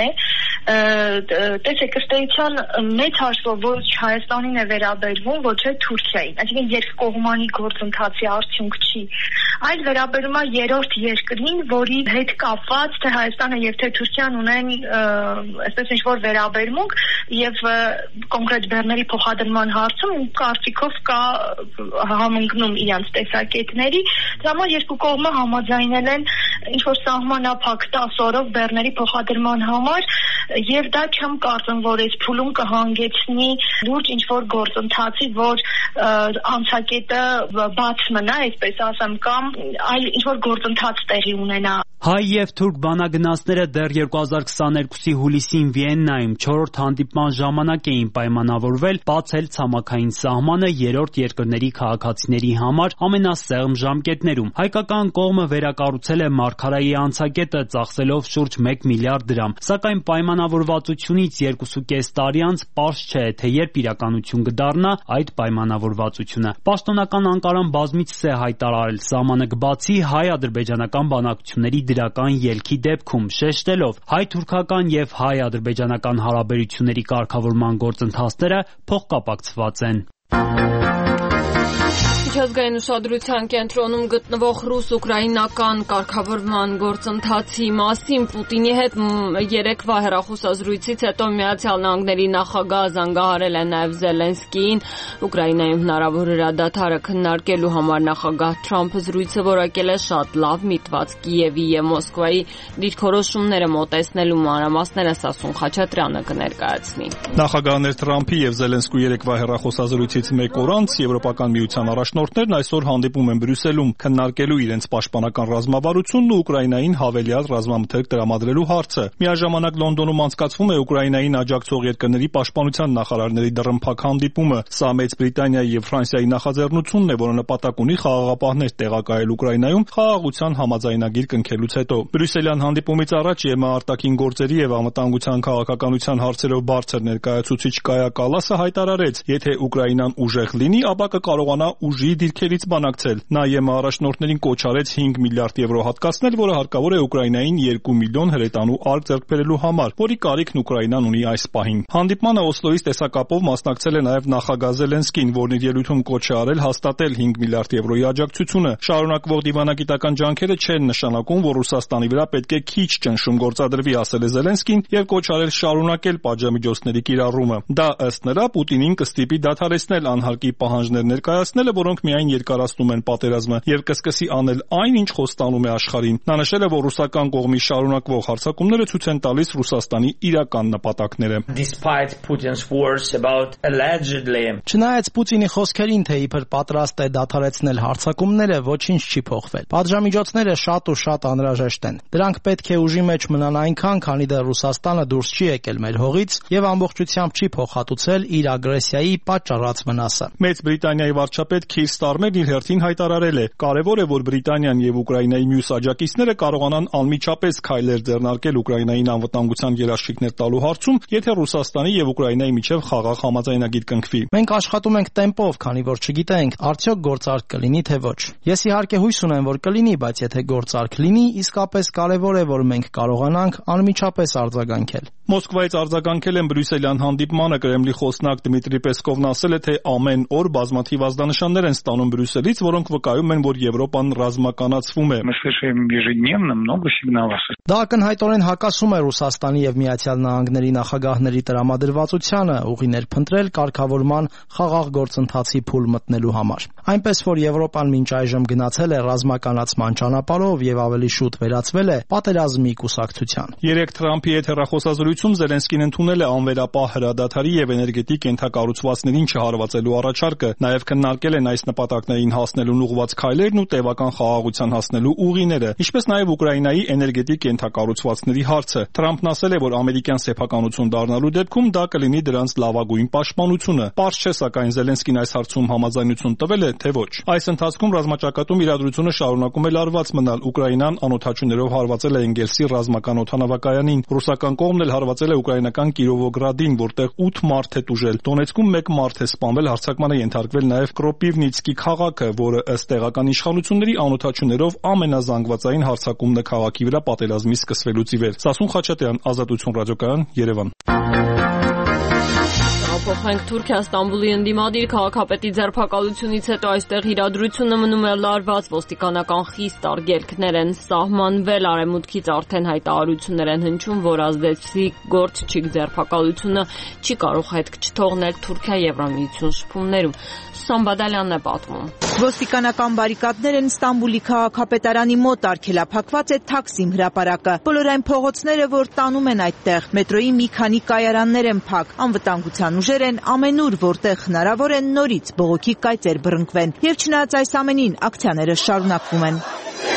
S11: Տեսեք, ըստ էության մեծ հաշվով ոչ Հայաստանին է վերաբերվում, ոչ էլ Թուրքիային։ Այսինքն երկկողմանի գործընթացի արդյունք չի, այլ վերաբերում է երրորդ երկրին, որի հետ կապված թե Հայաստանը եւ թե Թուրքիան ունեն այսպես ինչ-որ վերաբերմունք եւ կոնկրետ բեռների փոխադրման հարցում ու կարծիքով կա համընկնում իրենց տեսակետների, դրա համար երկու կողմը համաձայնել են ինչ-որ սահմանափակ տասը օրով բեռների փոխադրման համար եւ դա չեմ կարծում, որ այս փուլում կհանգեցնի լուրջ ինչ-որ գործընթացի, որ անցակետը բաց մնա, այսպես ասեմ, կամ այլ ինչ-որ գործընթաց տեղի ունենա։
S9: Հայ եւ թուրք բանագնացները դեռ երկու հազար քսաներկուսի հուլիսին Վիեննայում չորրորդ հանդիպման ժամանակ էին պայմանավորվել բացել ցամաքային սահմանը երրորդ երկրների քաղաքացիների համար ամենասեղմ ժամկետներում։ Հայկական կողմը վերակառուցել է մարգարայի անցակետը ծախսելով շուրջ մեկ միլիարդ դրամ, սակայն պայմանավորվածությունից երկուսուկես տարի անց պարզ չէ, թե երբ իրականություն կդառնա այդ պայմանավորվածությունը։ Պաշտոնական Անկարան բազմիցս է հայտարարել սահմանը կբացի հայ-ադրբեջանական բանակցությունների դրական ելքի դեպքում, շեշտելով հայ-թուրքական եւ հայ-ադրբեջանական հարաբերությունների կարգավորման գործընթացները փոխկապակցված են։
S1: Միջազգային ուշադրության կենտրոնում գտնվող ռուս-ուկրաինական կարգավորման գործընթացի մասին Պուտինի հետ երեկվա հեռախոսազրույցից հետո Միացյալ Նահանգների նախագահ զանգահարել է նաև Զելենսկիին Ուկրաինայում հնարավոր հրադադարը քննարկելու համար նախագահ Թրամփը զրույցը որակել է շատ լավ միտված Կիևի եւ Մոսկվայի դիրքորոշումները մոտեցնելու մանրամասները Սասուն Խաչատրյանը կներկայացնի։
S24: Նախագահներ Թրամփի եւ Զելենսկու երեկվա հեռախոսազրույցից մեկ օր անց Եվրոպական միության առաջնորդ առաջնորդներն այսօր հանդիպում են Բրյուսելում քննարկելու իրենց պաշտպանական ռազմավարությունն ու Ուկրաինային հավելյալ ռազմամթերք տրամադրելու հարցը։ Միաժամանակ Լոնդոնում անցկացվում է Ուկրաինային աջակցող երկրների պաշտպանության նախարարների դռնփակ հանդիպումը։ Սա Մեծ Բրիտանիայի եւ Ֆրանսիայի նախաձեռնությունն է, որը նպատակ ունի խաղաղապահներ տեղակայել Ուկրաինայում խաղաղության համաձայնագիր կնքելուց հետո։ Բրյուսելյան հանդիպումից առաջ ԵՄ արտաքին գործերի եւ անվտանգության քաղաքականության հարցերով բարձր ներկայացուցիչ Կայա Կալասը հայտարարեց, եթե Ուկրաինան ուժեղ լինի, ապա կկարողանա ուժի դիրքերից բանակցել։ Նա ԵՄ առաջնորդներին կոչ արեց հինգ միլիարդ եվրո հատկացնել, որը հարկավոր է Ուկրաինային երկու միլիոն հրետանու արկ ձեռք բերելու համար, որի կարիքն Ուկրաինան ունի այս պահին։ Հանդիպմանը Օսլոյից տեսակապով մասնակցել է նաև նախագահ Զելենսկին, որն իր ելույթում կոչ է արել հաստատել հինգ միլիարդ եվրոյի աջակցությունը։ Շարունակվող դիվանագիտական ջանքերը չեն նշանակում, որ Ռուսաստանի վրա պետք է քիչ ճնշում գործադրվի, ասել է Զելենսկին եւ կոչ արել շարունակել պատժամիջոցների կիրառումը։ Դա ըստ նրա Պուտինին կստիպի դադարեցնել անհարկի պահանջներ ներկայացնելը, որոնք միայն երկարացնում են պատերազմը, եւ կսկսի անել այն, ինչ խոստանում է աշխարհին։ Նա նշել է, որ ռուսական կողմի շարունակվող հարձակումները ցույց են տալիս Ռուսաստանի իրական նպատակները։
S12: Չնայած Պուտինի խոսքերին, թե իբր պատրաստ է դադարեցնել հարձակումները, ոչինչ չի փոխվել։ Պատժամիջոցները շատ ու շատ անհրաժեշտ են։ Դրանք պետք է ուժի մեջ մնան այնքան, քանի դեռ Ռուսաստանը դուրս չի եկել մեր հողից եւ ամբողջությամբ չի փոխհատուցել իր ագրեսիայի պատճառած վնասը։
S24: Մեծ Բրիտանիայի վարչապետ Քիր Ստարմերն իր հերթին հայտարարել է. կարևոր է, որ Բրիտանիան եւ Ուկրաինայի մյուս աջակիցները կարողանան անմիջապես քայլեր ձեռնարկել Ուկրաինային անվտանգության երաշխիքներ տալու հարցում, եթե Ռուսաստանի եւ Ուկրաինայի միջև խաղաղ համաձայնագիր կնքվի։
S12: Մենք աշխատում ենք տեմպով, քանի որ չգիտենք արդյոք գործարք կլինի թե ոչ։ Ես իհարկե հույս ունեմ, որ կլինի, բայց եթե գործարք լինի, իսկապես կարևոր է, որ մենք կարողանանք անմիջապես արձագանքել։
S24: Մոսկվայից արձագանքել են Բրյուսելյան հանդիպմանը Կրեմլի խոսնակ Դմիտրի Պեսկովն ասել է, թե ամեն օր բազմաթիվ ազդանշաններ են ստանում Բրյուսելից, որոնք վկայում են, որ Եվրոպան ռազմականացվում է։
S12: Դա ակնհայտորեն հակասում է Ռուսաստանի եւ Միացյալ Նահանգների նախագահների տրամադրվածությանը ուղիներ փնտրել կարգավորման խաղաղ գործընթացի փուլ մտնելու համար։ Այնպես որ Եվրոպան մինչ այժմ գնացել է ռազմականացման ճանապարհով եւ ավելի շուտ վերածվել է պատերազմի կուսակցության։
S24: Երեք Թրամփի հետ հեռախոսազրույցում Զելենսկին ընդունել է անվերապահ հրադադարի եւ էներգետիկ ենթակառուցվածքներին չհարվածելու առաջարկը, նաեւ քննարկել են այս նպատակներին հասնելուն ուղղված քայլերն ու տևական խաղաղության հասնելու ուղիները, ինչպես նաեւ Ուկրաինայի էներգետիկ ենթակառուցվածքների հարցը։ Թրամփն ասել է, որ ամերիկյան սեփականություն դառնալու դեպքում դա կլինի դրանց լավագույն պաշտպանությունը։ Պարզ չէ, սակայն Զելենսկին այս հարցում համաձայնություն տվել է, թե ոչ։ Այս ընթացքում ռազմաճակատում իրադրությունը շարունակում է լարված մնալ։ Ուկրաինան անօդաչուներով հարվածել է Էնգելսի ռազմական օդանավակայանին։ Ռուսական կողմն էլ հարվածել է ուկրաինական Կիրովոգրադին, որտեղ ութ մարդ է տուժել։ Դոնեցկում մեկ մարդ է սպանվել, հարձակման է ենթարկվել նաև Կրոպիվնիցկի քաղաքը, որը ըստ տեղական իշխանությունների անօդաչուներով ամենազանգվածային հարձակումն է քաղաքի վրա պատերազմի սկսվելուց ի վեր։ Սասուն Խաչատրյան, Ազատություն ռադիոկայան, Երևան։
S1: Փոխենք Թուրքիա Ստամբուլի ընդդիմադիր քաղաքապետի ձերբակալությունից հետո այստեղ իրադրությունը մնում է լարված, ոստիկանական խիստ արգելքներ են սահմանվել, արևմուտքից արդեն հայտարարություններ են հնչում, որ ազդեցիկ գործչիկ ձերբակալությունը չի կարող հետք չթողնել Թուրքիա Եվրամիություն շփումներում։ Սուսան Բադալյանն է պատմում։
S14: Ոստիկանական բարիկադներ են Ստամբուլի քաղաքապետարանի մոտ, արգելափակված է Թաքսիմ հրապարակը։ Բոլոր այն փողոցները, որ տանում են այդտեղ, մետրոյի մի քանի կայարաններ են փակ, անվտանգության ուժեր են ամենուր, որտեղ հնարավոր է նորից բողոքի կայծեր բռնկվեն։ Եվ չնայած այս ամենին, ակցիաները շարունակվում են։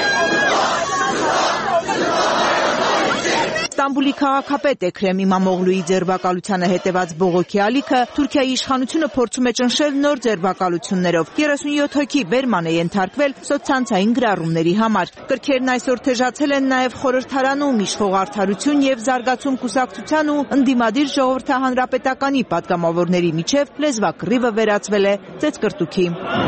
S14: Ստամբուլի քաղաքապետ Էքրեմ Իմամօղլուի ձերբակալությանը հետևած բողոքի ալիքը Թուրքիայի իշխանությունը փորձում է ճնշել նոր ձերբակալություններով։ երեսունյոթ հոգի բերման է ենթարկվել սոցցանցային գրառումների համար։ Կրքերն այսօր թեժացել են նաև խորհրդարանում իշխող Արդարություն եւ Զարգացում կուսակցության ու ընդդիմադիր ժողովրդահանրապետականի պատգամավորների միջև լեզվակռիվը վերածվել է ծեծկրտուքի։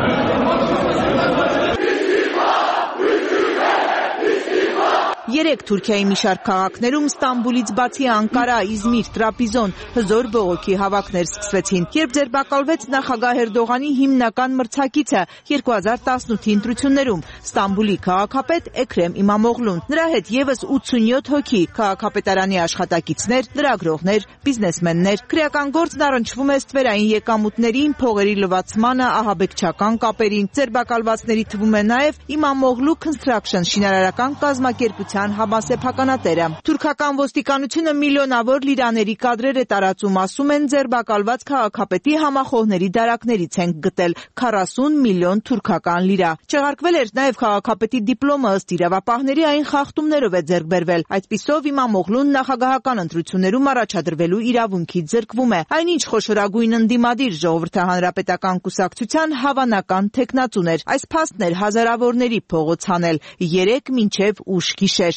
S14: Երեք Թուրքիայի մի շարք քաղաքներում Ստամբուլից բացի Անկարա, Իզմիր, Տրապիզոն հզոր բողոքի հավաքներ սկսվեցին, երբ ձերբակալվեց նախագահ Էրդողանի հիմնական մրցակիցը երկու հազար տասնութի ընտրություններում Ստամբուլի քաղաքապետ Էքրեմ Իմամօղլուն։ Նրա հետ եւս ութսունյոթ հոգի քաղաքապետարանի աշխատակիցներ, լրագրողներ, բիզնեսմեններ։ Քրեական գործն առնչվում է ստվերային եկամուտներին, փողերի լվացմանը, ահաբեկչական կապերին։ Ձերբակալվածների թվում է նաեւ Իմամօղլու Construction շինարարական կազմակերպության Հայաստան համասեփականատերը։ Թուրքական ոստիկանությունը միլիոնավոր լիրաների կադրեր է տարածում, ասում են ձերբակալված քաղաքապետի համախոհների դարակներից են գտել քառասուն միլիոն թուրքական լիրա։ Չեղարկվել էր նաև քաղաքապետի դիպլոմը, ըստ իրավապահների այն խախտումներով է ձեռք բերվել։ Այսպիսով Իմամ Օղլուն նախագահական ընտրություններում առաջադրվելու իրավունքից զրկվում է։ Այնինչ խոշորագույն ընդդիմադիր Ժողովրդի հանրապետական կուսակցության հավանական թեկնածուն էր։ Այս փաստն էր հազարավորների փողոց հանել երեք մինչև ուշ գիշեր։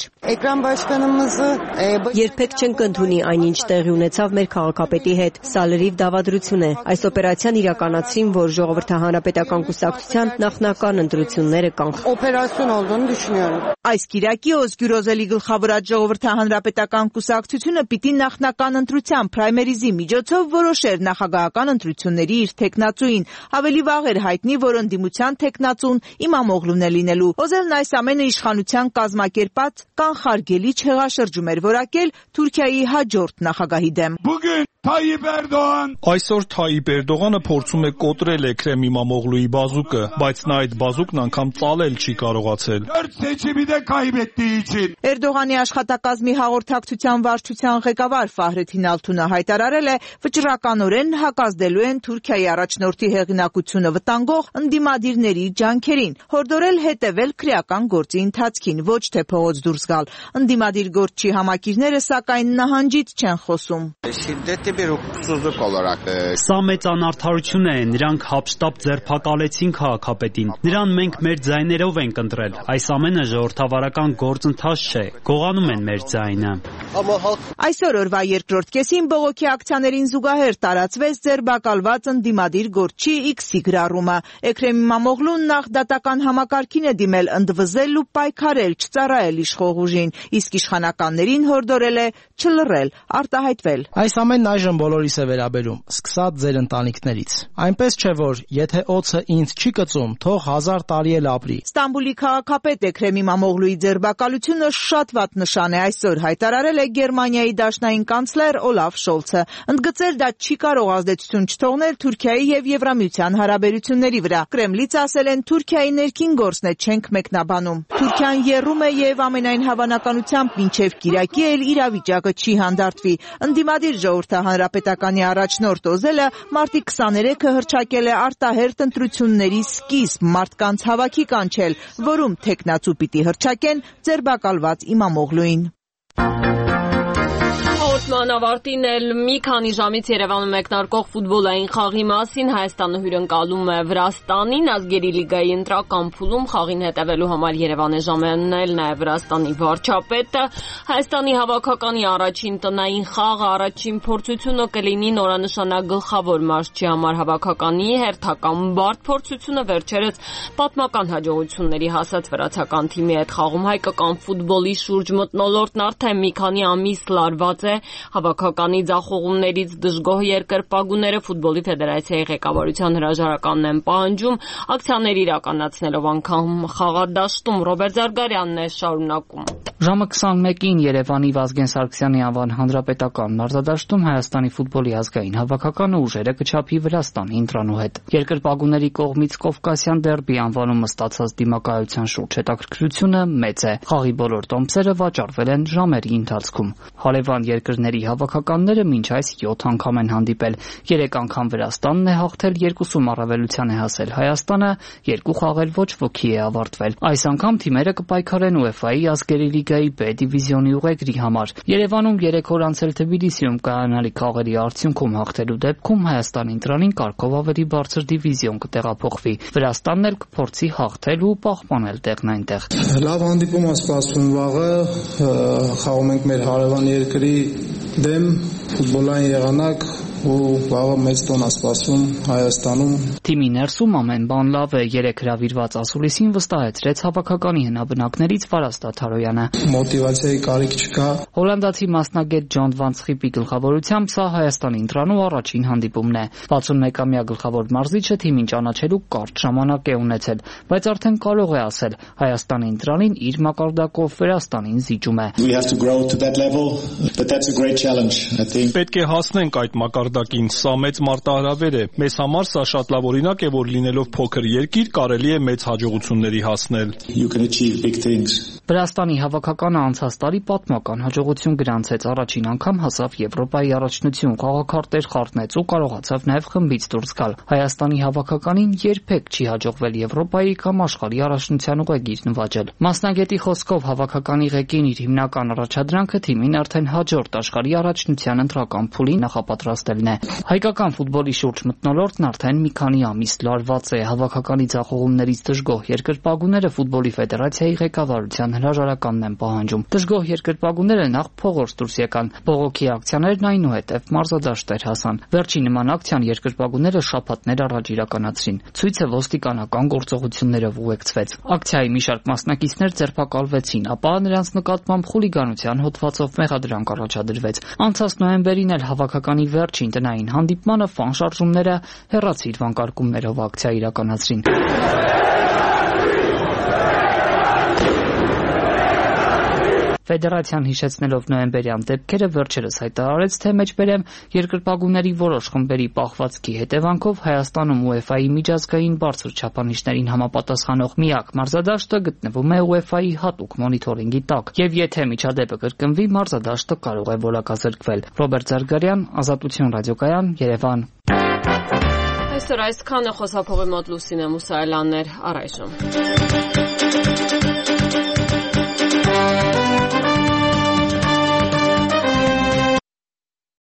S13: Երբեք չենք ընդունի այնինչ տեղի ունեցավ մեր քաղաքապետի հետ։ Սա լրիվ դավադրություն է։ Այս օպերացիան իրականացրին, որ Ժողովրդի հանրապետական կուսակցության նախնական ընտրությունները կանխեն։
S14: Այս կիրակի Օզգյուր Օզելի գլխավորած Ժողովրդի հանրապետական կուսակցությունը պիտի նախնական ընտրության պրայմերիզի միջոցով որոշեր նախագահական ընտրությունների իր թեկնածուին։ Ավելի վաղ էր հայտնի, որ ընդդիմության թեկնածուն Իմամ Օղլուն է լինելու։ Օզելն այս ամենը իշխանության կազմակերպած կանխարգելի չեղաշրջում էր որակել Թուրքիայի հաջորդ նախագահի դեմ։
S24: Այսօր Թայիպ Էրդողանը փորձում է կոտրել Էքրեմ Իմամօղլուի բազուկը, բայց նա այդ բազուկն անգամ ծալել չի կարողացել։
S14: Էրդողանի աշխատակազմի հաղորդակցության վարչության ղեկավար Ֆահրեթին Ալթունը հայտարարել է, վճռականորեն հակազդելու են Թուրքիայի առաջնորդի հեղինակությունը վտանգող ընդդիմադիրների ջանքերին, հորդորել հետևել քրեական գործի ընթացքին, ոչ թե փողոց դուրս գալ։ Ընդդիմադիր գործչի համակիրները սակայն նահանջից չեն խոսում։
S9: Սա մեծ անարդարություն է, նրանք հապշտապ ձերբակալեցին քաղաքապետին։ Նրան մենք մեր ձայներով ենք ընտրել։ Այս ամենը ժողովրդավարական գործընթաց չէ։ Գողանում են մեր ձայնը։
S14: Այսօր օրվա երկրորդ կեսին բողոքի ակցիաներին զուգահեռ տարածվեց ձերբակալված ընդդիմադիր գործչի X-ի գրառումը։ Էքրեմ Իմամօղլուն նախ դատական համակարգին է դիմել ընդվզել ու պայքարել, չծառայել իշխող ուժին, իսկ իշխանականներին հորդորել է չլռել, արտահայտվել։
S12: Այս ամենն այժմ բոլորիս է վերաբերում, սկսած ձեր ընտանիքներից։ Այնպես չէ, որ եթե օձը ինձ չի կծում, թող հազար տարի էլ ապրի։
S14: Ստամբուլի քաղաքապետ Էքրեմ Իմամօղլուի ձերբակալությունը շատ վատ նշան է, այսօր հայտարարել է Գերմանիայի դաշնային կանցլեր Օլաֆ Շոլցը։ Ընդգծել դա չի կարող ազդեցություն չթողնել Թուրքիայի եւ Եվրամիության հարաբերությունների վրա։ Կրեմլից ասել են Թուրքիայի ներքին գործն է, չենք մեկնաբանում։ Թուրքիան եռում է եւ ամենայն հավանականությամբ մինչեւ կիրակի էլ իրավիճակը չի հանդարտվի։ Ընդդիմադիր Ժողովրդի հանրապետականի առաջնորդ Օզելը մարտի քսաներեքը հռչակել է արտահերթ ընտրությունների սկիզբ մարդկանց հավաքի կանչել, որում թեկնածու պիտի հռչակեն ձերբակալված Իմամօղլուին։
S1: Հաղորդման ավարտին էլ մի քանի ժամից Երևանում մեկնարկող ֆուտբոլային խաղի մասին Հայաստանը հյուրընկալում է Վրաստանին ազգերի լիգայի ընտրական փուլում խաղին հետևելու համար Երևան է ժամանել նաև Վրաստանի վարչապետը։ Հայաստանի հավաքականի առաջին տնային խաղը առաջին փորձությունը կլինի նորանշանակ գլխավոր մարզչի համար հավաքականի հերթական բարդ փորձությունը վերջերս պատմական հաջողությունների հասած վրացական թիմի հետ խաղում հայկական ֆուտբոլի շուրջ մթնոլորտն արդեն մի քանի ամիս լարված է։ Հավաքականի ձախողումներից դժգոհ երկրպագուները ֆուտբոլի ֆեդերացիայի ղեկավարության հրաժարականն են պահանջում ակցիաներ իրականացնելով անգամ խաղադաշտում։ Ռոբերտ Զարգարյանն է շարունակում։
S2: Ժամը քսանմեկին Երևանի Վազգեն Սարգսյանի անվան հանրապետական մարզադաշտում Հայաստանի ֆուտբոլի ազգային հավաքականը ուժերը կչափի Վրաստանի ընտրանու հետ։ Երկրպագուների կողմից Կովկասյան դերբի անվանումը ստացած դիմակայության շուրջ հետաքրքրությունը մեծ է։ Խաղի բոլոր տոմսերը վաճառվել են ժամերի ընթացքում։ Հարևան երկրների հավաքականները մինչ այս յոթ անգամ են հանդիպել։ երեք անգամ Վրաստանն է հաղթել, երկուսում առավելության է հասել Հայաստանը, երկու խաղեր ոչ ոքի է ավարտվել։ Այս անգամ թիմերը կպայքարեն ՈՒԵՖԱ-ի ազգերի լիգայի B դիվիզիոնի ուղեգրի համար։ Երևանում երեք օր անց էլ Թբիլիսիում կայանալիք խաղերի արդյունքում հաղթելու դեպքում Հայաստանի ընտրանին կարգով ավելի բարձր դիվիզիոն կտեղափոխվի։ Վրաստանն էլ կփորձի հաղթել ու պահպանել տեղն այնտեղ։
S15: Լավ հանդիպում է սպասվում վաղը, խաղում ենք մեր հարևան երկրի դեմ, ֆուտբոլային եղանակ ու վաղը մեծ տոն է սպասվում Հայաստանում։
S2: Թիմի ներսում ամեն բան լավ է, երեք հրավիրված ասուլիսին վստահեցրեց հավաքականի հնաբնակներից Վարաստա Թարոյանը։
S15: Մոտիվացիայի կարիք չկա։
S2: Հոլանդացի մասնագետ Ջոն Վան Սխիպի գլխավորությամբ սա Հայաստանի ընտրանու առաջին հանդիպումն է։ վաթսունմեկամյա գլխավոր մարզիչը թիմին ճանաչելու կարճ ժամանակ է ունեցել, բայց արդեն կարող է ասել Հայաստանի ընտրանին իր մակարդակով Վրաստանին զիջում է։
S24: Պետք է հասնենք այդ մակարդակին, սա մեծ մարտահրավեր է։ Մեզ համար սա շատ լավ օրինակ է, որ լինելով փոքր երկիր կարելի է մեծ հաջողությունների հասնել։
S2: Վրաստանի հավաքականը անցած տարի պատմական հաջողություն գրանցեց, առաջին անգամ հասավ Եվրոպայի առաջնություն, խաղաքարտեր խառնեց ու կարողացավ նաև խմբից դուրս գալ։ Հայաստանի հավաքականին երբեք չի հաջողվել Եվրոպայի կամ աշխարհի առաջնության ուղեգիր նվաճել։ Մասնագետի խոսքով հավաքականի ղեկին իր հիմնական առաջադրանքը թիմին արդեն հաջորդ աշխարհի առաջնության ընտրական փուլին նախապատրաստելն է։ Հայկական ֆուտբոլի շուրջ մթնոլորտն արդեն մի քանի ամիս լարված է։ Հավաքականի ձախողումներից դժգոհ երկրպագուները ֆուտբոլի ֆեդերացիայի ղեկավարության հրաժարականն են պահանջում։ Դժգոհ երկրպագուները նախ փողոց դուրս եկան։ Բողոքի ակցիաներն այնուհետև մարզադաշտեր հասան։ Վերջին նման ակցիան երկրպագուները շաբաթներ առաջ իրականացրին։ Ցույցը ոստիկանական գործողություններով ուղեկցվեց։ Ակցիայի մի շարք մասնակիցներ ձերբակալվեցին, ապա նրանց նկատմամբ խուլիգանության հոդվածով մեղադրանք առաջադրվեց։ Անցած նոյեմբերին էլ հավաքականի վերջին տնային հանդիպմանը ֆան շարժումները հեռացիր վանկարկումներով ակցիա իրականացրին։ Ֆեդերացիան հիշեցնելով նոյեմբերյան դեպքերը վերջերս հայտարարեց, թե մեջբերեմ երկրպագուների որոշ խմբերի պահվածքի հետևանքով Հայաստանում ՈՒԵՖԱ-ի միջազգային բարձր չափանիշներին համապատասխանող միակ մարզադաշտը գտնվում է ՈՒԵՖԱ-ի հատուկ մոնիթորինգի տակ, եւ եթե միջադեպը կրկնվի, մարզադաշտը կարող է որակազրկվել։ Ռոբերտ Զարգարյան, Ազատություն ռադիոկայան, Երևան։
S1: Այսօր այսքանը, խոսափողի մոտ Լուսինե Մուսայելյանն էր, առայժմ։